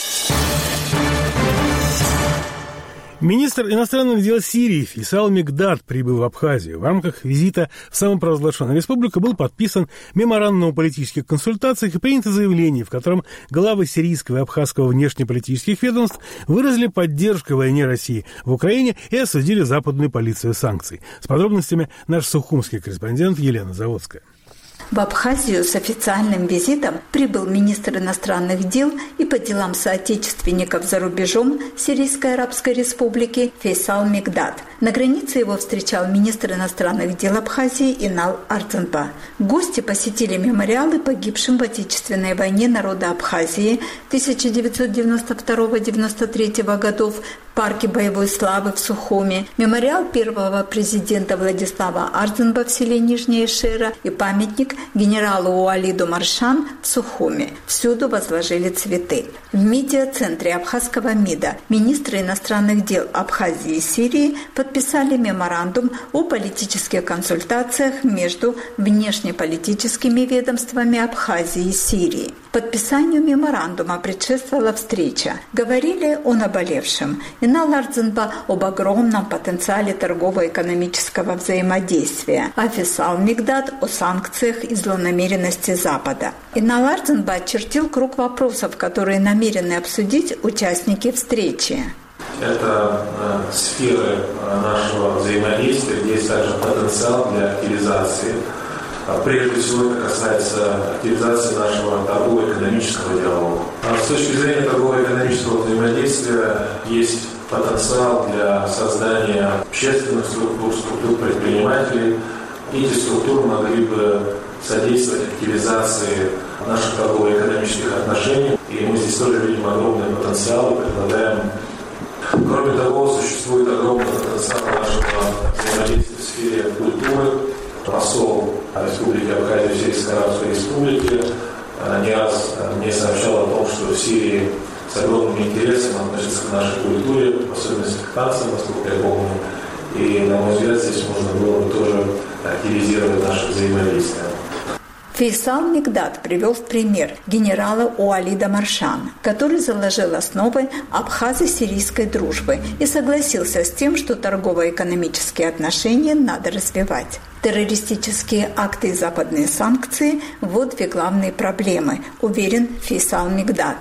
Министр иностранных дел Сирии Фейсал Микдад прибыл в Абхазию. В рамках визита в самопровозглашенную республику был подписан меморандум о политических консультациях и принято заявление, в котором главы сирийского и абхазского внешнеполитических ведомств выразили поддержку войне России в Украине и осудили западную полицию санкций. С подробностями наш сухумский корреспондент Елена Заводская. В Абхазию с официальным визитом прибыл министр иностранных дел и по делам соотечественников за рубежом Сирийской Арабской Республики Фейсал Микдад. На границе его встречал министр иностранных дел Абхазии Инал Ардзанба. Гости посетили мемориалы погибшим в Отечественной войне народа Абхазии тысяча девятьсот девяносто второго — девяносто третьего годов в парке боевой славы в Сухуме, мемориал первого президента Владислава Ардзанба в селе Нижняя Шера и памятник генералу Уалиду Маршан в Сухуме. Всюду возложили цветы. В медиацентре абхазского МИДа министры иностранных дел Абхазии и Сирии подписали меморандум о политических консультациях между внешнеполитическими ведомствами Абхазии и Сирии. Подписанию меморандума предшествовала встреча. Говорили о наболевшем. Инал Ардзанба об огромном потенциале торгово-экономического взаимодействия, а Фейсал Микдад о санкциях и злонамеренности Запада. Инал Ардзанба очертил круг вопросов, которые намерены обсудить участники встречи. Это э, сферы э, нашего взаимодействия, где есть также потенциал для активизации. Прежде всего, это касается активизации нашего торгово-экономического диалога. А с точки зрения торгово-экономического взаимодействия есть потенциал для создания общественных структур, структур предпринимателей. Эти структуры могли бы содействовать активизации наших торгово-экономических отношений. И мы здесь тоже видим огромный потенциал и предлагаем. Кроме того, существует огромный потенциал нашего взаимодействия в сфере культуры. Посол Республики Абхазия Сирийской Арабской Республики не раз мне сообщал о том, что в Сирии с огромным интересом относятся к нашей культуре, в особенности к танцам, насколько я помню. И, на мой взгляд, здесь можно было бы тоже активизировать наше взаимодействие. Фейсал Мигдат привел в пример генерала Уалида Маршана, который заложил основы абхазо-сирийской дружбы и согласился с тем, что торгово-экономические отношения надо развивать. Террористические акты и западные санкции – вот две главные проблемы, уверен Фейсал Мигдат.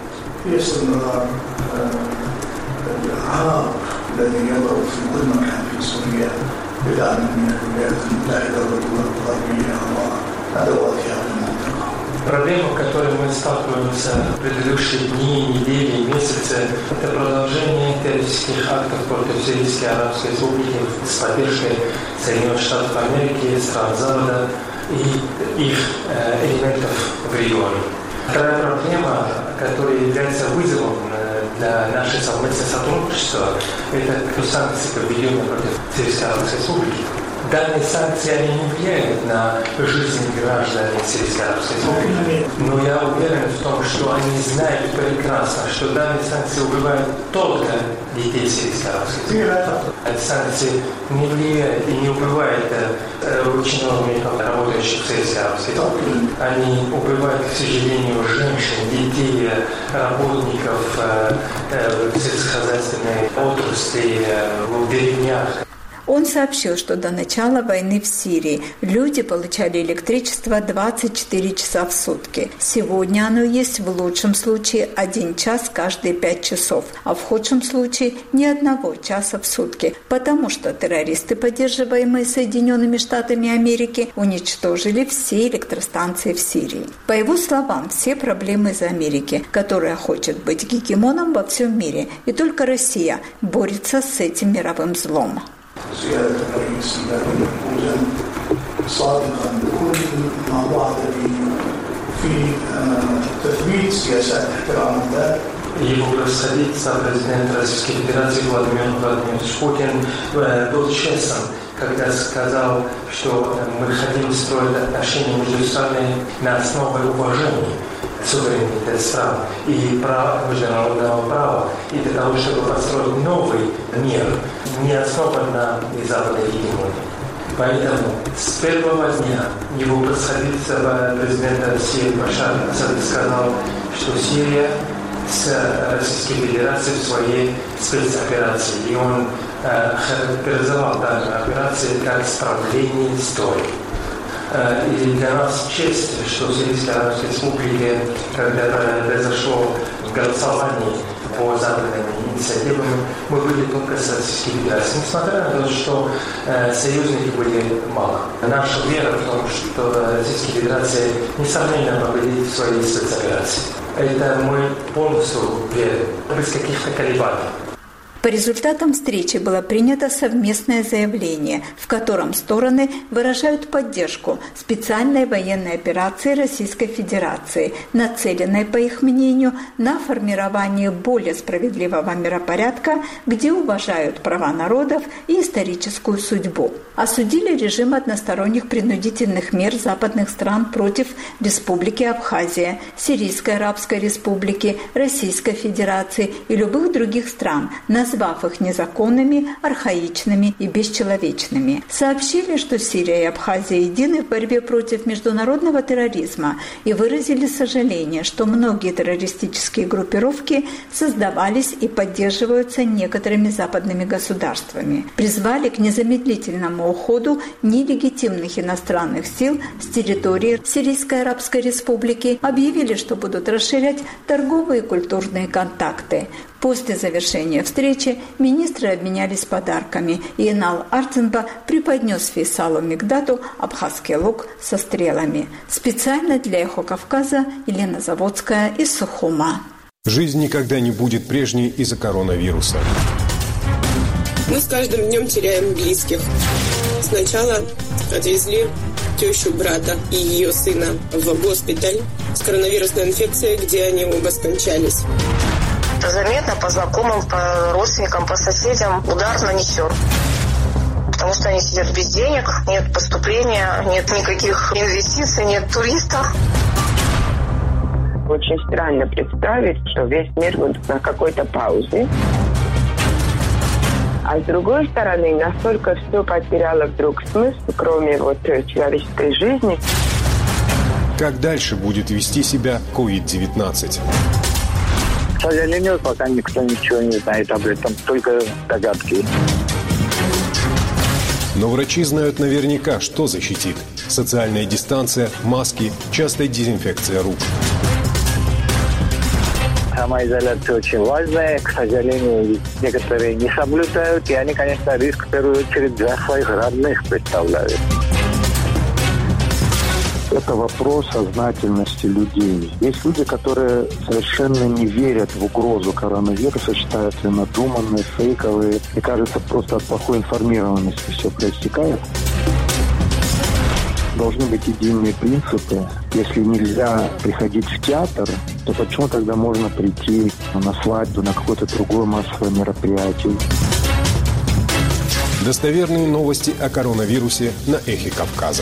Проблема, с которой мы сталкиваемся в предыдущие дни, недели, месяцы, это продолжение террористических актов против Сирийской Арабской Республики с поддержкой Соединенных Штатов Америки, стран Запада и их э, элементов в регионе. Вторая проблема, которая является вызовом для нашего совместного сотрудничества, это санкции, введенные против Сирийской Арабской Республики. Данные санкции они не влияют на жизнь граждан Сирийской Арабской Республики. Но я уверен в том, что они знают прекрасно, что данные санкции убивают только детей Сирийской Арабской Республики. Эти санкции не влияют и не убивают э, чиновников, работающих в Сирийской Арабской Республике. Они убивают, к сожалению, женщин, детей, работников э, э, в сельскохозяйственной отрасли, э, в деревнях. Он сообщил, что до начала войны в Сирии люди получали электричество двадцать четыре часа в сутки. Сегодня оно есть в лучшем случае один час каждые пять часов, а в худшем случае ни одного часа в сутки, потому что террористы, поддерживаемые Соединенными Штатами Америки, уничтожили все электростанции в Сирии. По его словам, все проблемы из Америки, которая хочет быть гегемоном во всем мире, и только Россия борется с этим мировым злом. زيادة الرئيس يكون صادقا بكل ما وعد به في تثبيت سياسات احترام الذات. Его превосходительство президент Российской Федерации Владимир Владимирович Путин был честен, когда сказал, что мы хотим строить отношения между странами на основе уважения суверенитета стран и права, международного права, и для того, чтобы построить новый мир, не основан на западной гегемонии. Поэтому с первого дня его превосходительство президента России Башар Асад сказал, что Сирия с Российской Федерацией в своей спецоперации. И он э, характеризовал данную операцию как исправление истории. Э, и для нас честь, что в Сирийской Арабской Республике, когда произошло голосование по западным инициативам, мы были только с Российской Федерацией, несмотря на то, что э, союзники были мало. Наша вера в том, что Российская Федерация несомненно победит в своей спецоперации. Это мы полностью верим, без каких-то колебаний. По результатам встречи было принято совместное заявление, в котором стороны выражают поддержку специальной военной операции Российской Федерации, нацеленной, по их мнению, на формирование более справедливого миропорядка, где уважают права народов и историческую судьбу. Осудили режим односторонних принудительных мер западных стран против Республики Абхазия, Сирийской Арабской Республики, Российской Федерации и любых других стран, назвав их незаконными, архаичными и бесчеловечными. Сообщили, что Сирия и Абхазия едины в борьбе против международного терроризма и выразили сожаление, что многие террористические группировки создавались и поддерживаются некоторыми западными государствами. Призвали к незамедлительному уходу нелегитимных иностранных сил с территории Сирийской Арабской Республики, объявили, что будут расширять торговые и культурные контакты. После завершения встречи министры обменялись подарками, и Инал Арцинба преподнес Фейсалу Мигдату абхазский лук со стрелами. Специально для «Эхо Кавказа» Елена Заводская из Сухума. Жизнь никогда не будет прежней из-за коронавируса. Мы с каждым днем теряем близких. Сначала отвезли тещу брата и ее сына в госпиталь с коронавирусной инфекцией, где они оба скончались. Это заметно по знакомым, по родственникам, по соседям удар нанесен. Потому что они сидят без денег, нет поступления, нет никаких инвестиций, нет туристов. Очень странно представить, что весь мир будет на какой-то паузе. А с другой стороны, настолько все потеряло вдруг смысл, кроме вот человеческой жизни. Как дальше будет вести себя ковид девятнадцать? К сожалению, пока никто ничего не знает об этом, только догадки. Но врачи знают наверняка, что защитит. Социальная дистанция, маски, частая дезинфекция рук. Самоизоляция очень важная. К сожалению, некоторые не соблюдают. И они, конечно, риск в первую очередь для своих родных представляют. Это вопрос сознательности людей. Есть люди, которые совершенно не верят в угрозу коронавируса, считают ее надуманной, фейковой. И кажется, просто от плохой информированности все проистекает. Должны быть единые принципы. Если нельзя приходить в театр, то почему тогда можно прийти на свадьбу, на какое-то другое массовое мероприятие? Достоверные новости о коронавирусе на Эхе Кавказа.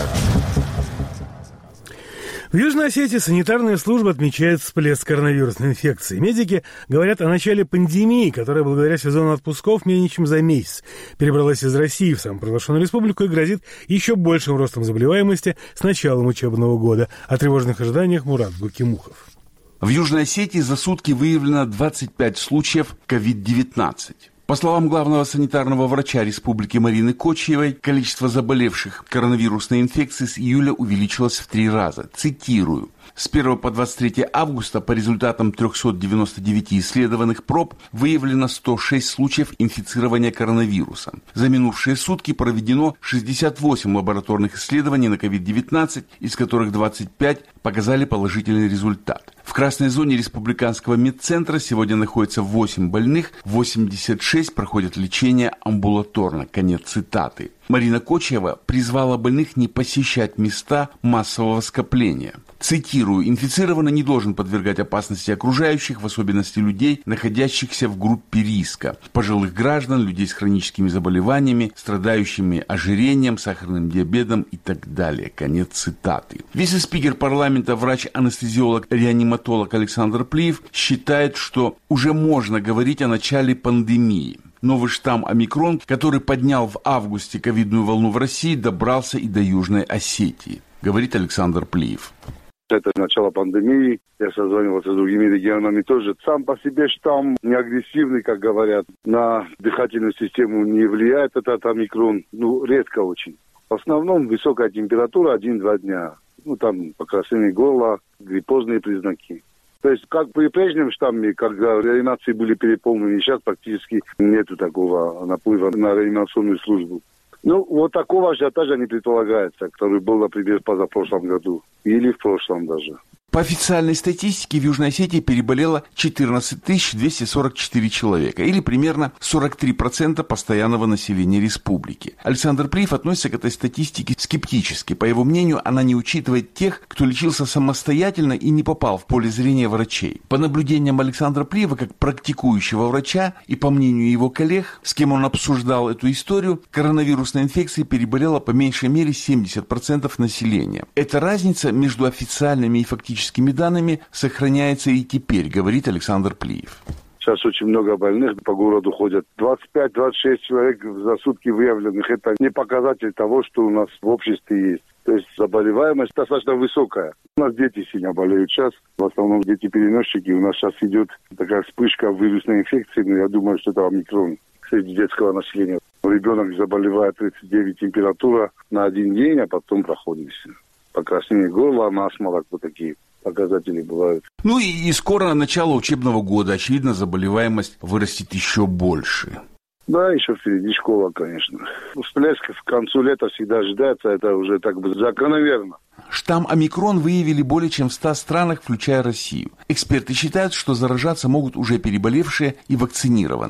В Южной Осетии санитарная служба отмечает всплеск коронавирусной инфекции. Медики говорят о начале пандемии, которая благодаря сезону отпусков менее чем за месяц перебралась из России в самопровозглашенную республику и грозит еще большим ростом заболеваемости с началом учебного года. О тревожных ожиданиях Мурат Гукимухов. В Южной Осетии за сутки выявлено двадцать пять случаев ковид девятнадцать. По словам главного санитарного врача республики Марины Кочиевой, количество заболевших коронавирусной инфекцией с июля увеличилось в три раза. Цитирую. С первого по двадцать третье августа по результатам триста девяносто девять исследованных проб выявлено сто шесть случаев инфицирования коронавирусом. За минувшие сутки проведено шестьдесят восемь лабораторных исследований на ковид девятнадцать, из которых двадцать пять показали положительный результат. В красной зоне республиканского медцентра сегодня находится восемь больных, восемьдесят шесть проходят лечение амбулаторно. Конец цитаты. Марина Кочиева призвала больных не посещать места массового скопления. Цитирую, инфицированный не должен подвергать опасности окружающих, в особенности людей, находящихся в группе риска, пожилых граждан, людей с хроническими заболеваниями, страдающими ожирением, сахарным диабетом и так далее. Конец цитаты. Вице-спикер парламента, врач-анестезиолог, реаниматолог Александр Плиев считает, что уже можно говорить о начале пандемии. Новый штамм омикрон, который поднял в августе ковидную волну в России, добрался и до Южной Осетии, говорит Александр Плиев. Это начало пандемии. Я созванивался с другими регионами тоже. Сам по себе штамм не агрессивный, как говорят. На дыхательную систему не влияет этот омикрон. Ну, редко очень. В основном высокая температура один-два дня. Ну, там покраснение горла, гриппозные признаки. То есть, как при прежнем штамме, когда реанимации были переполнены, сейчас практически нету такого наплыва на реанимационную службу. Ну, вот такого ажиотажа не предполагается, который был, например, в позапрошлом году или в прошлом даже. По официальной статистике в Южной Осетии переболело четырнадцать тысяч двести сорок четыре человека, или примерно сорок три процента постоянного населения республики. Александр Плиев относится к этой статистике скептически. По его мнению, она не учитывает тех, кто лечился самостоятельно и не попал в поле зрения врачей. По наблюдениям Александра Плиева, как практикующего врача, и по мнению его коллег, с кем он обсуждал эту историю, коронавирусной инфекцией переболело по меньшей мере семьдесят процентов населения. Эта разница между официальными и фактическими данными сохраняется и теперь, говорит Александр Плиев. Сейчас очень много больных по городу ходят. двадцать пять - двадцать шесть человек за сутки выявленных. Это не показатель того, что у нас в обществе есть. То есть заболеваемость достаточно высокая. У нас дети сильно болеют сейчас. В основном дети-переносчики. У нас сейчас идет такая вспышка вирусной инфекции. Но я думаю, что это омикрон среди детского населения. Ребенок заболевает тридцать девять температура на один день, а потом проходит все. Покраснение горла, насморк, вот такие показатели бывают. Ну и, и скоро начало учебного года. Очевидно, заболеваемость вырастет еще больше. Да, еще впереди школа, конечно. Всплеск к концу лета всегда ожидается. Это уже так бы закономерно. Штамм омикрон выявили более чем в ста странах, включая Россию. Эксперты считают, что заражаться могут уже переболевшие и вакцинированные.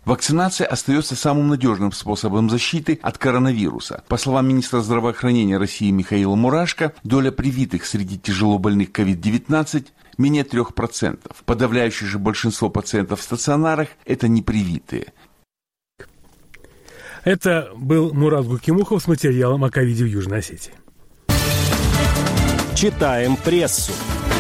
Вакцинация остается самым надежным способом защиты от коронавируса. По словам министра здравоохранения России Михаила Мурашко, доля привитых среди тяжелобольных ковид девятнадцать менее трех процентов. Подавляющее же большинство пациентов в стационарах – это непривитые. Это был Мурат Гукимухов с материалом о ковиде в Южной Осетии. Читаем прессу.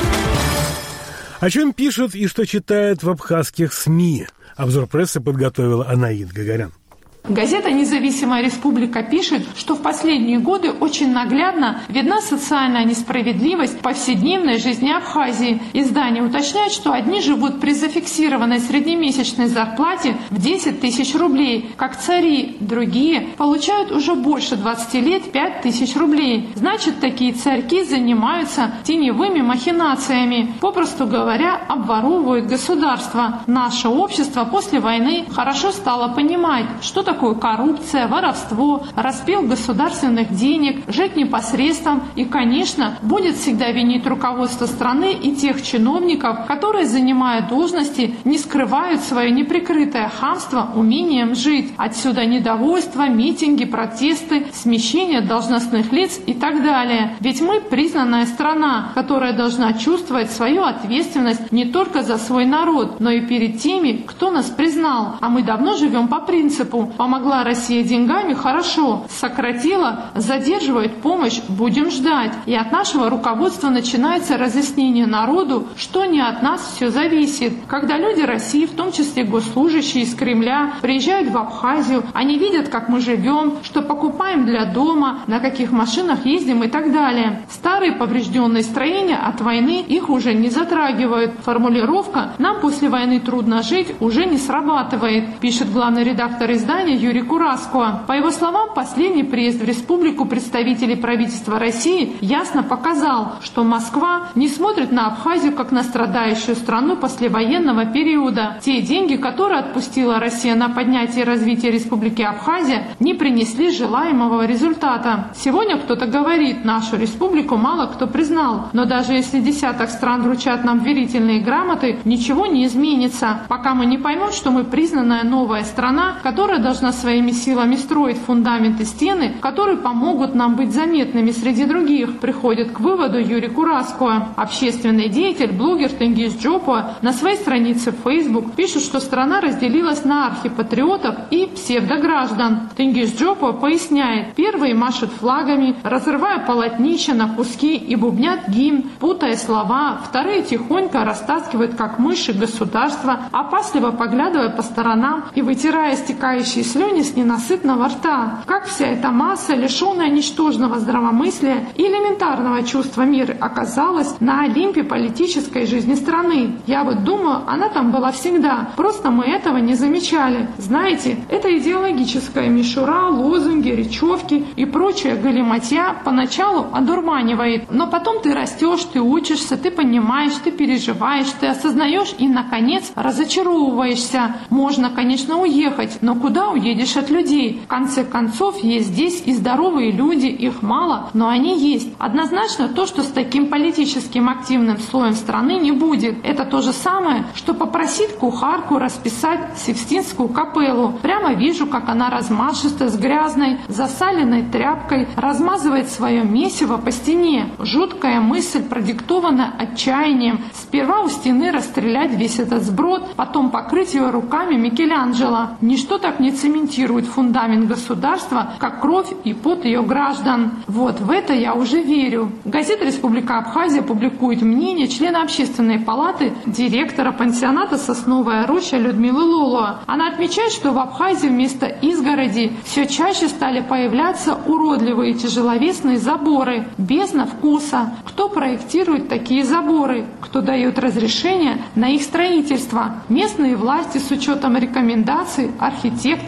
О чем пишут и что читают в абхазских СМИ? Обзор прессы подготовила Анаид Гагарян. Газета «Независимая республика» пишет, что в последние годы очень наглядно видна социальная несправедливость в повседневной жизни Абхазии. Издание уточняет, что одни живут при зафиксированной среднемесячной зарплате в десять тысяч рублей, как цари, другие получают уже больше двадцати лет пять тысяч рублей. Значит, такие царьки занимаются теневыми махинациями, попросту говоря, обворовывают государство. Наше общество после войны хорошо стало понимать, что такое такое коррупция, воровство, распил государственных денег, жить непосредством и, конечно, будет всегда винить руководство страны и тех чиновников, которые, занимая должности, не скрывают свое неприкрытое хамство умением жить. Отсюда недовольство, митинги, протесты, смещение должностных лиц и так далее. Ведь мы признанная страна, которая должна чувствовать свою ответственность не только за свой народ, но и перед теми, кто нас признал. А мы давно живем по принципу «помогла Россия деньгами – хорошо, сократила, задерживает помощь – будем ждать». И от нашего руководства начинается разъяснение народу, что не от нас все зависит. Когда люди России, в том числе госслужащие из Кремля, приезжают в Абхазию, они видят, как мы живем, что покупаем для дома, на каких машинах ездим и так далее. Старые поврежденные строения от войны их уже не затрагивают. Формулировка «нам после войны трудно жить» уже не срабатывает, пишет главный редактор издания Юрий Кураско. По его словам, последний приезд в республику представителей правительства России ясно показал, что Москва не смотрит на Абхазию как на страдающую страну послевоенного периода. Те деньги, которые отпустила Россия на поднятие и развитие республики Абхазия, не принесли желаемого результата. Сегодня кто-то говорит, нашу республику мало кто признал, но даже если десяток стран вручат нам верительные грамоты, ничего не изменится, пока мы не поймем, что мы признанная новая страна, которая должна своими силами строить фундаменты, стены, которые помогут нам быть заметными среди других, приходит к выводу Юрий Кураско. Общественный деятель, блогер Тенгиз Джопо на своей странице в Facebook пишет, что страна разделилась на архипатриотов и псевдограждан. Тенгиз Джопо поясняет, первые машут флагами, разрывая полотнища на куски и бубнят гимн, путая слова, вторые тихонько растаскивают как мыши государства, опасливо поглядывая по сторонам и вытирая стекающие слюни с ненасытного рта. Как вся эта масса, лишенная ничтожного здравомыслия и элементарного чувства мира, оказалась на Олимпе политической жизни страны? Я вот думаю, она там была всегда, просто мы этого не замечали. Знаете, это идеологическая мишура, лозунги, речевки и прочая галиматья поначалу одурманивает, но потом ты растешь, ты учишься, ты понимаешь, ты переживаешь, ты осознаешь и, наконец, разочаровываешься. Можно, конечно, уехать, но куда уедешь от людей? В конце концов, есть здесь и здоровые люди, их мало, но они есть. Однозначно то, что с таким политическим активным слоем страны не будет. Это то же самое, что попросить кухарку расписать Сикстинскую капеллу. Прямо вижу, как она размашисто, с грязной, засаленной тряпкой размазывает свое месиво по стене. Жуткая мысль, продиктованная отчаянием. Сперва у стены расстрелять весь этот сброд, потом покрыть ее руками Микеланджело. Ничто так не цементирует фундамент государства, как кровь и пот ее граждан. Вот в это я уже верю. Газета «Республика Абхазия» публикует мнение члена общественной палаты, директора пансионата «Сосновая роща» Людмилы Лолуа. Она отмечает, что в Абхазии вместо изгороди все чаще стали появляться уродливые тяжеловесные заборы, без вкуса. Кто проектирует такие заборы? Кто дает разрешение на их строительство? Местные власти с учетом рекомендаций архитектора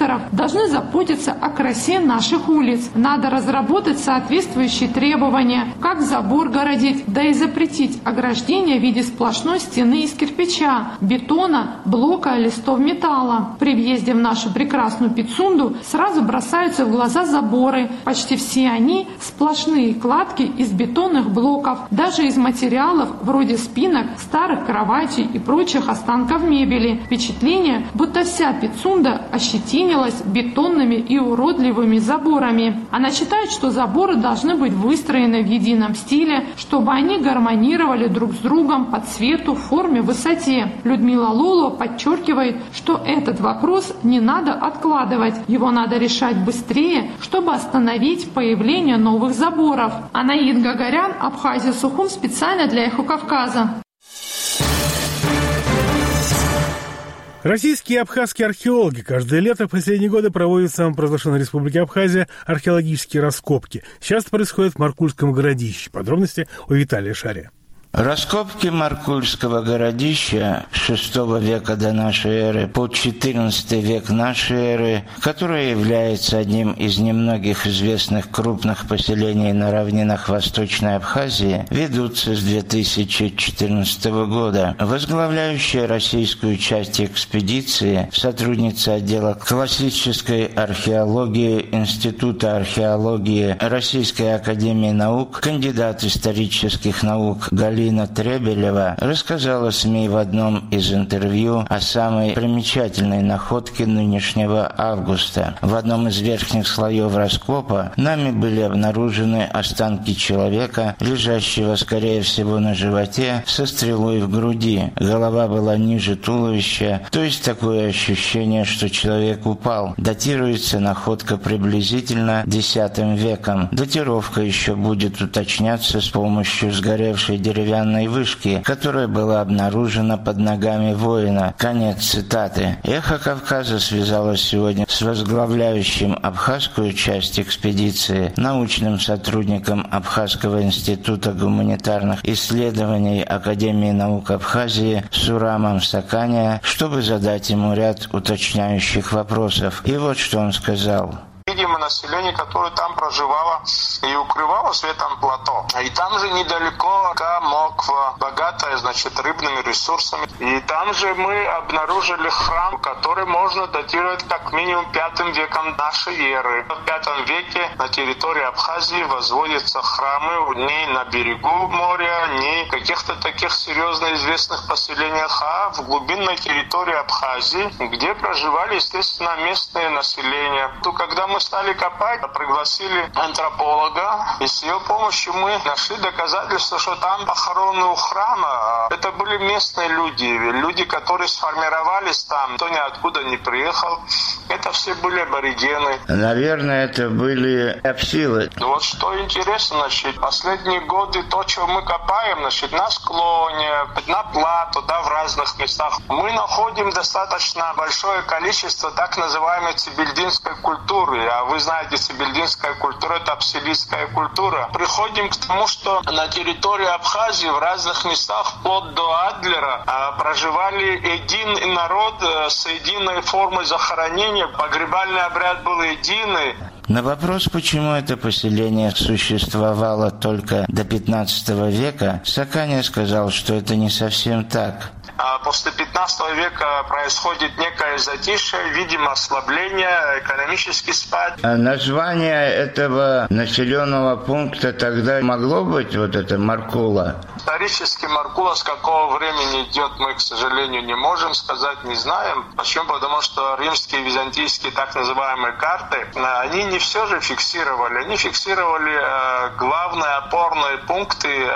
архитекторов должны заботиться о красе наших улиц. Надо разработать соответствующие требования, как забор городить, да и запретить ограждение в виде сплошной стены из кирпича, бетона, блока, листов металла. При въезде в нашу прекрасную Пицунду сразу бросаются в глаза заборы. Почти все они сплошные кладки из бетонных блоков, даже из материалов вроде спинок, старых кроватей и прочих останков мебели. Впечатление, будто вся Пицунда ощетинилась бетонными и уродливыми заборами. Она считает, что заборы должны быть выстроены в едином стиле, чтобы они гармонировали друг с другом по цвету, форме, высоте. Людмила Лоло подчеркивает, что этот вопрос не надо откладывать. Его надо решать быстрее, чтобы остановить появление новых заборов. Анаид Гагарян, Абхазия, Сухум, специально для «Эхо Кавказа». Российские и абхазские археологи каждое лето в последние годы проводят в самопровозглашенной республике Абхазия археологические раскопки. Сейчас это происходит в Маркульском городище. Подробности у Виталия Шария. Раскопки Маркульского городища с шестого века до нашей эры по четырнадцатый век нашей эры, которое является одним из немногих известных крупных поселений на равнинах Восточной Абхазии, ведутся с две тысячи четырнадцатого года. Возглавляющая российскую часть экспедиции, сотрудница отдела классической археологии Института археологии Российской академии наук, кандидат исторических наук Галина Галина Требелева рассказала СМИ в одном из интервью о самой примечательной находке нынешнего августа. В одном из верхних слоев раскопа нами были обнаружены останки человека, лежащего, скорее всего, на животе со стрелой в груди. Голова была ниже туловища, то есть такое ощущение, что человек упал. Датируется находка приблизительно десятым веком. Датировка еще будет уточняться с помощью сгоревшей деревянной деревянной вышки, которая была обнаружена под ногами воина. Конец цитаты. «Эхо Кавказа» связалось сегодня с возглавляющим абхазскую часть экспедиции, научным сотрудником Абхазского института гуманитарных исследований Академии наук Абхазии Сурамом Сакания, чтобы задать ему ряд уточняющих вопросов. И вот что он сказал. Видимо, население, которое там проживало и укрывалось в этом плато. И там же недалеко Моква, богатая, значит, рыбными ресурсами. И там же мы обнаружили храм, который можно датировать как минимум пятым веком нашей эры. В пятом веке на территории Абхазии возводятся храмы не на берегу моря, не в каких-то таких серьезно известных поселениях, а в глубинной территории Абхазии, где проживали, естественно, местное население. То, когда мы стали копать, пригласили антрополога, и с ее помощью мы нашли доказательства, что там похоронены у храма. Это были местные люди, люди, которые сформировались там, кто ниоткуда не приехал. Это все были аборигены. Наверное, это были апсилы. Вот что интересно, значит, последние годы то, что мы копаем, значит, на склоне, на плато, да, в разных местах, мы находим достаточно большое количество так называемой цибельдинской культуры. А вы знаете, цибельдинская культура – это апсилийская культура. Приходим к тому, что на территории Абхазии в разных местах, вплоть до Адлера, проживали един народ с единой формой захоронения. Погребальный обряд был единый. На вопрос, почему это поселение существовало только до пятнадцатого века, Сакания сказал, что это не совсем так. После пятнадцатого века происходит некое затишье, видимо, ослабление, экономический спад. А название этого населенного пункта тогда могло быть вот это Маркула? Исторически Маркула с какого времени идет, мы, к сожалению, не можем сказать, не знаем. Почему? Потому что римские, византийские так называемые карты, они не все же фиксировали. Они фиксировали э, главные опорные пункты, э,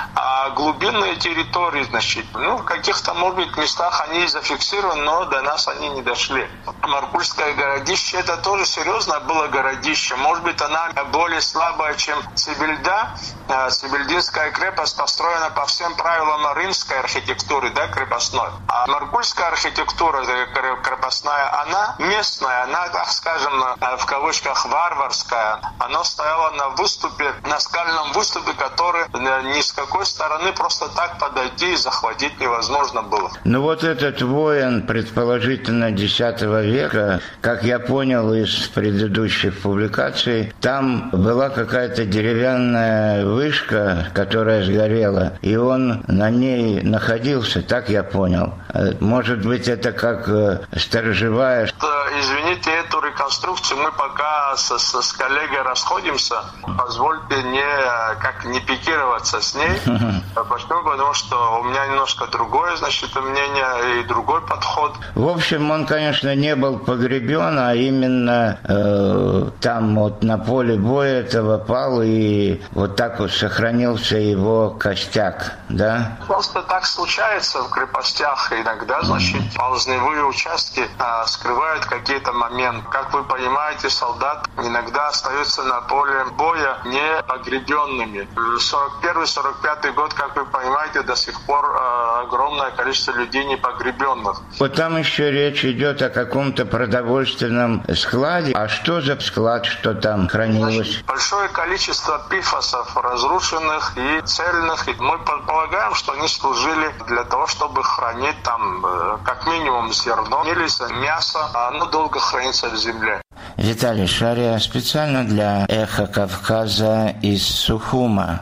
а глубинные территории, значит, ну, в каких-то, может быть, местах они зафиксированы, но до нас они не дошли. Маркульское городище, это тоже серьезно было городище. Может быть, она более слабая, чем Цибельда. Э, Цибельдинская крепость построена по всем правилам римской архитектуры, да, крепостной. А маркульская архитектура крепостная, она местная, она, так скажем, в кавычках варварская. Она стояла на выступе, на скальном выступе, который ни с какой стороны просто так подойти и захватить невозможно там было. Ну вот этот воин, предположительно, десятого века, как я понял из предыдущих публикаций, там была какая-то деревянная вышка, которая сгорела, и он на ней находился, так я понял. Может быть, это как сторожевая... Извините, эту реконструкцию мы пока с, с, с коллегой расходимся. Позвольте не, как, не пикироваться с ней. Почему? Потому что у меня немножко другое, значит, мнение и другой подход. В общем, он, конечно, не был погребен, а именно э, там вот на поле боя этого пал, и вот так вот сохранился его костяк, да? Просто так случается в крепостях. Иногда, значит, ползневые участки а, скрывают какие-то моменты. Как вы понимаете, солдат иногда остаются на поле боя не погребенными. сорок первый сорок пятый год, как вы понимаете, до сих пор э, огромное количество людей не погребенных. Вот там еще речь идет о каком-то продовольственном складе. А что за склад, что там хранилось? Значит, большое количество пифосов разрушенных и цельных. И мы предполагаем, что они служили для того, чтобы хранить там э, как минимум зерно или мясо. Оно долго хранится в земле. Виталий Шария специально для «Эхо Кавказа» из Сухума.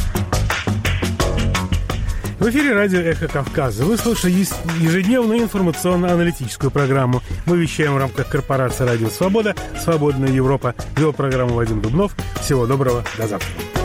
В эфире радио «Эхо Кавказа». Вы слушаете ежедневную информационно-аналитическую программу. Мы вещаем в рамках корпорации «Радио Свобода», «Свободная Европа». Вел программу Вадим Дубнов. Всего доброго. До завтра.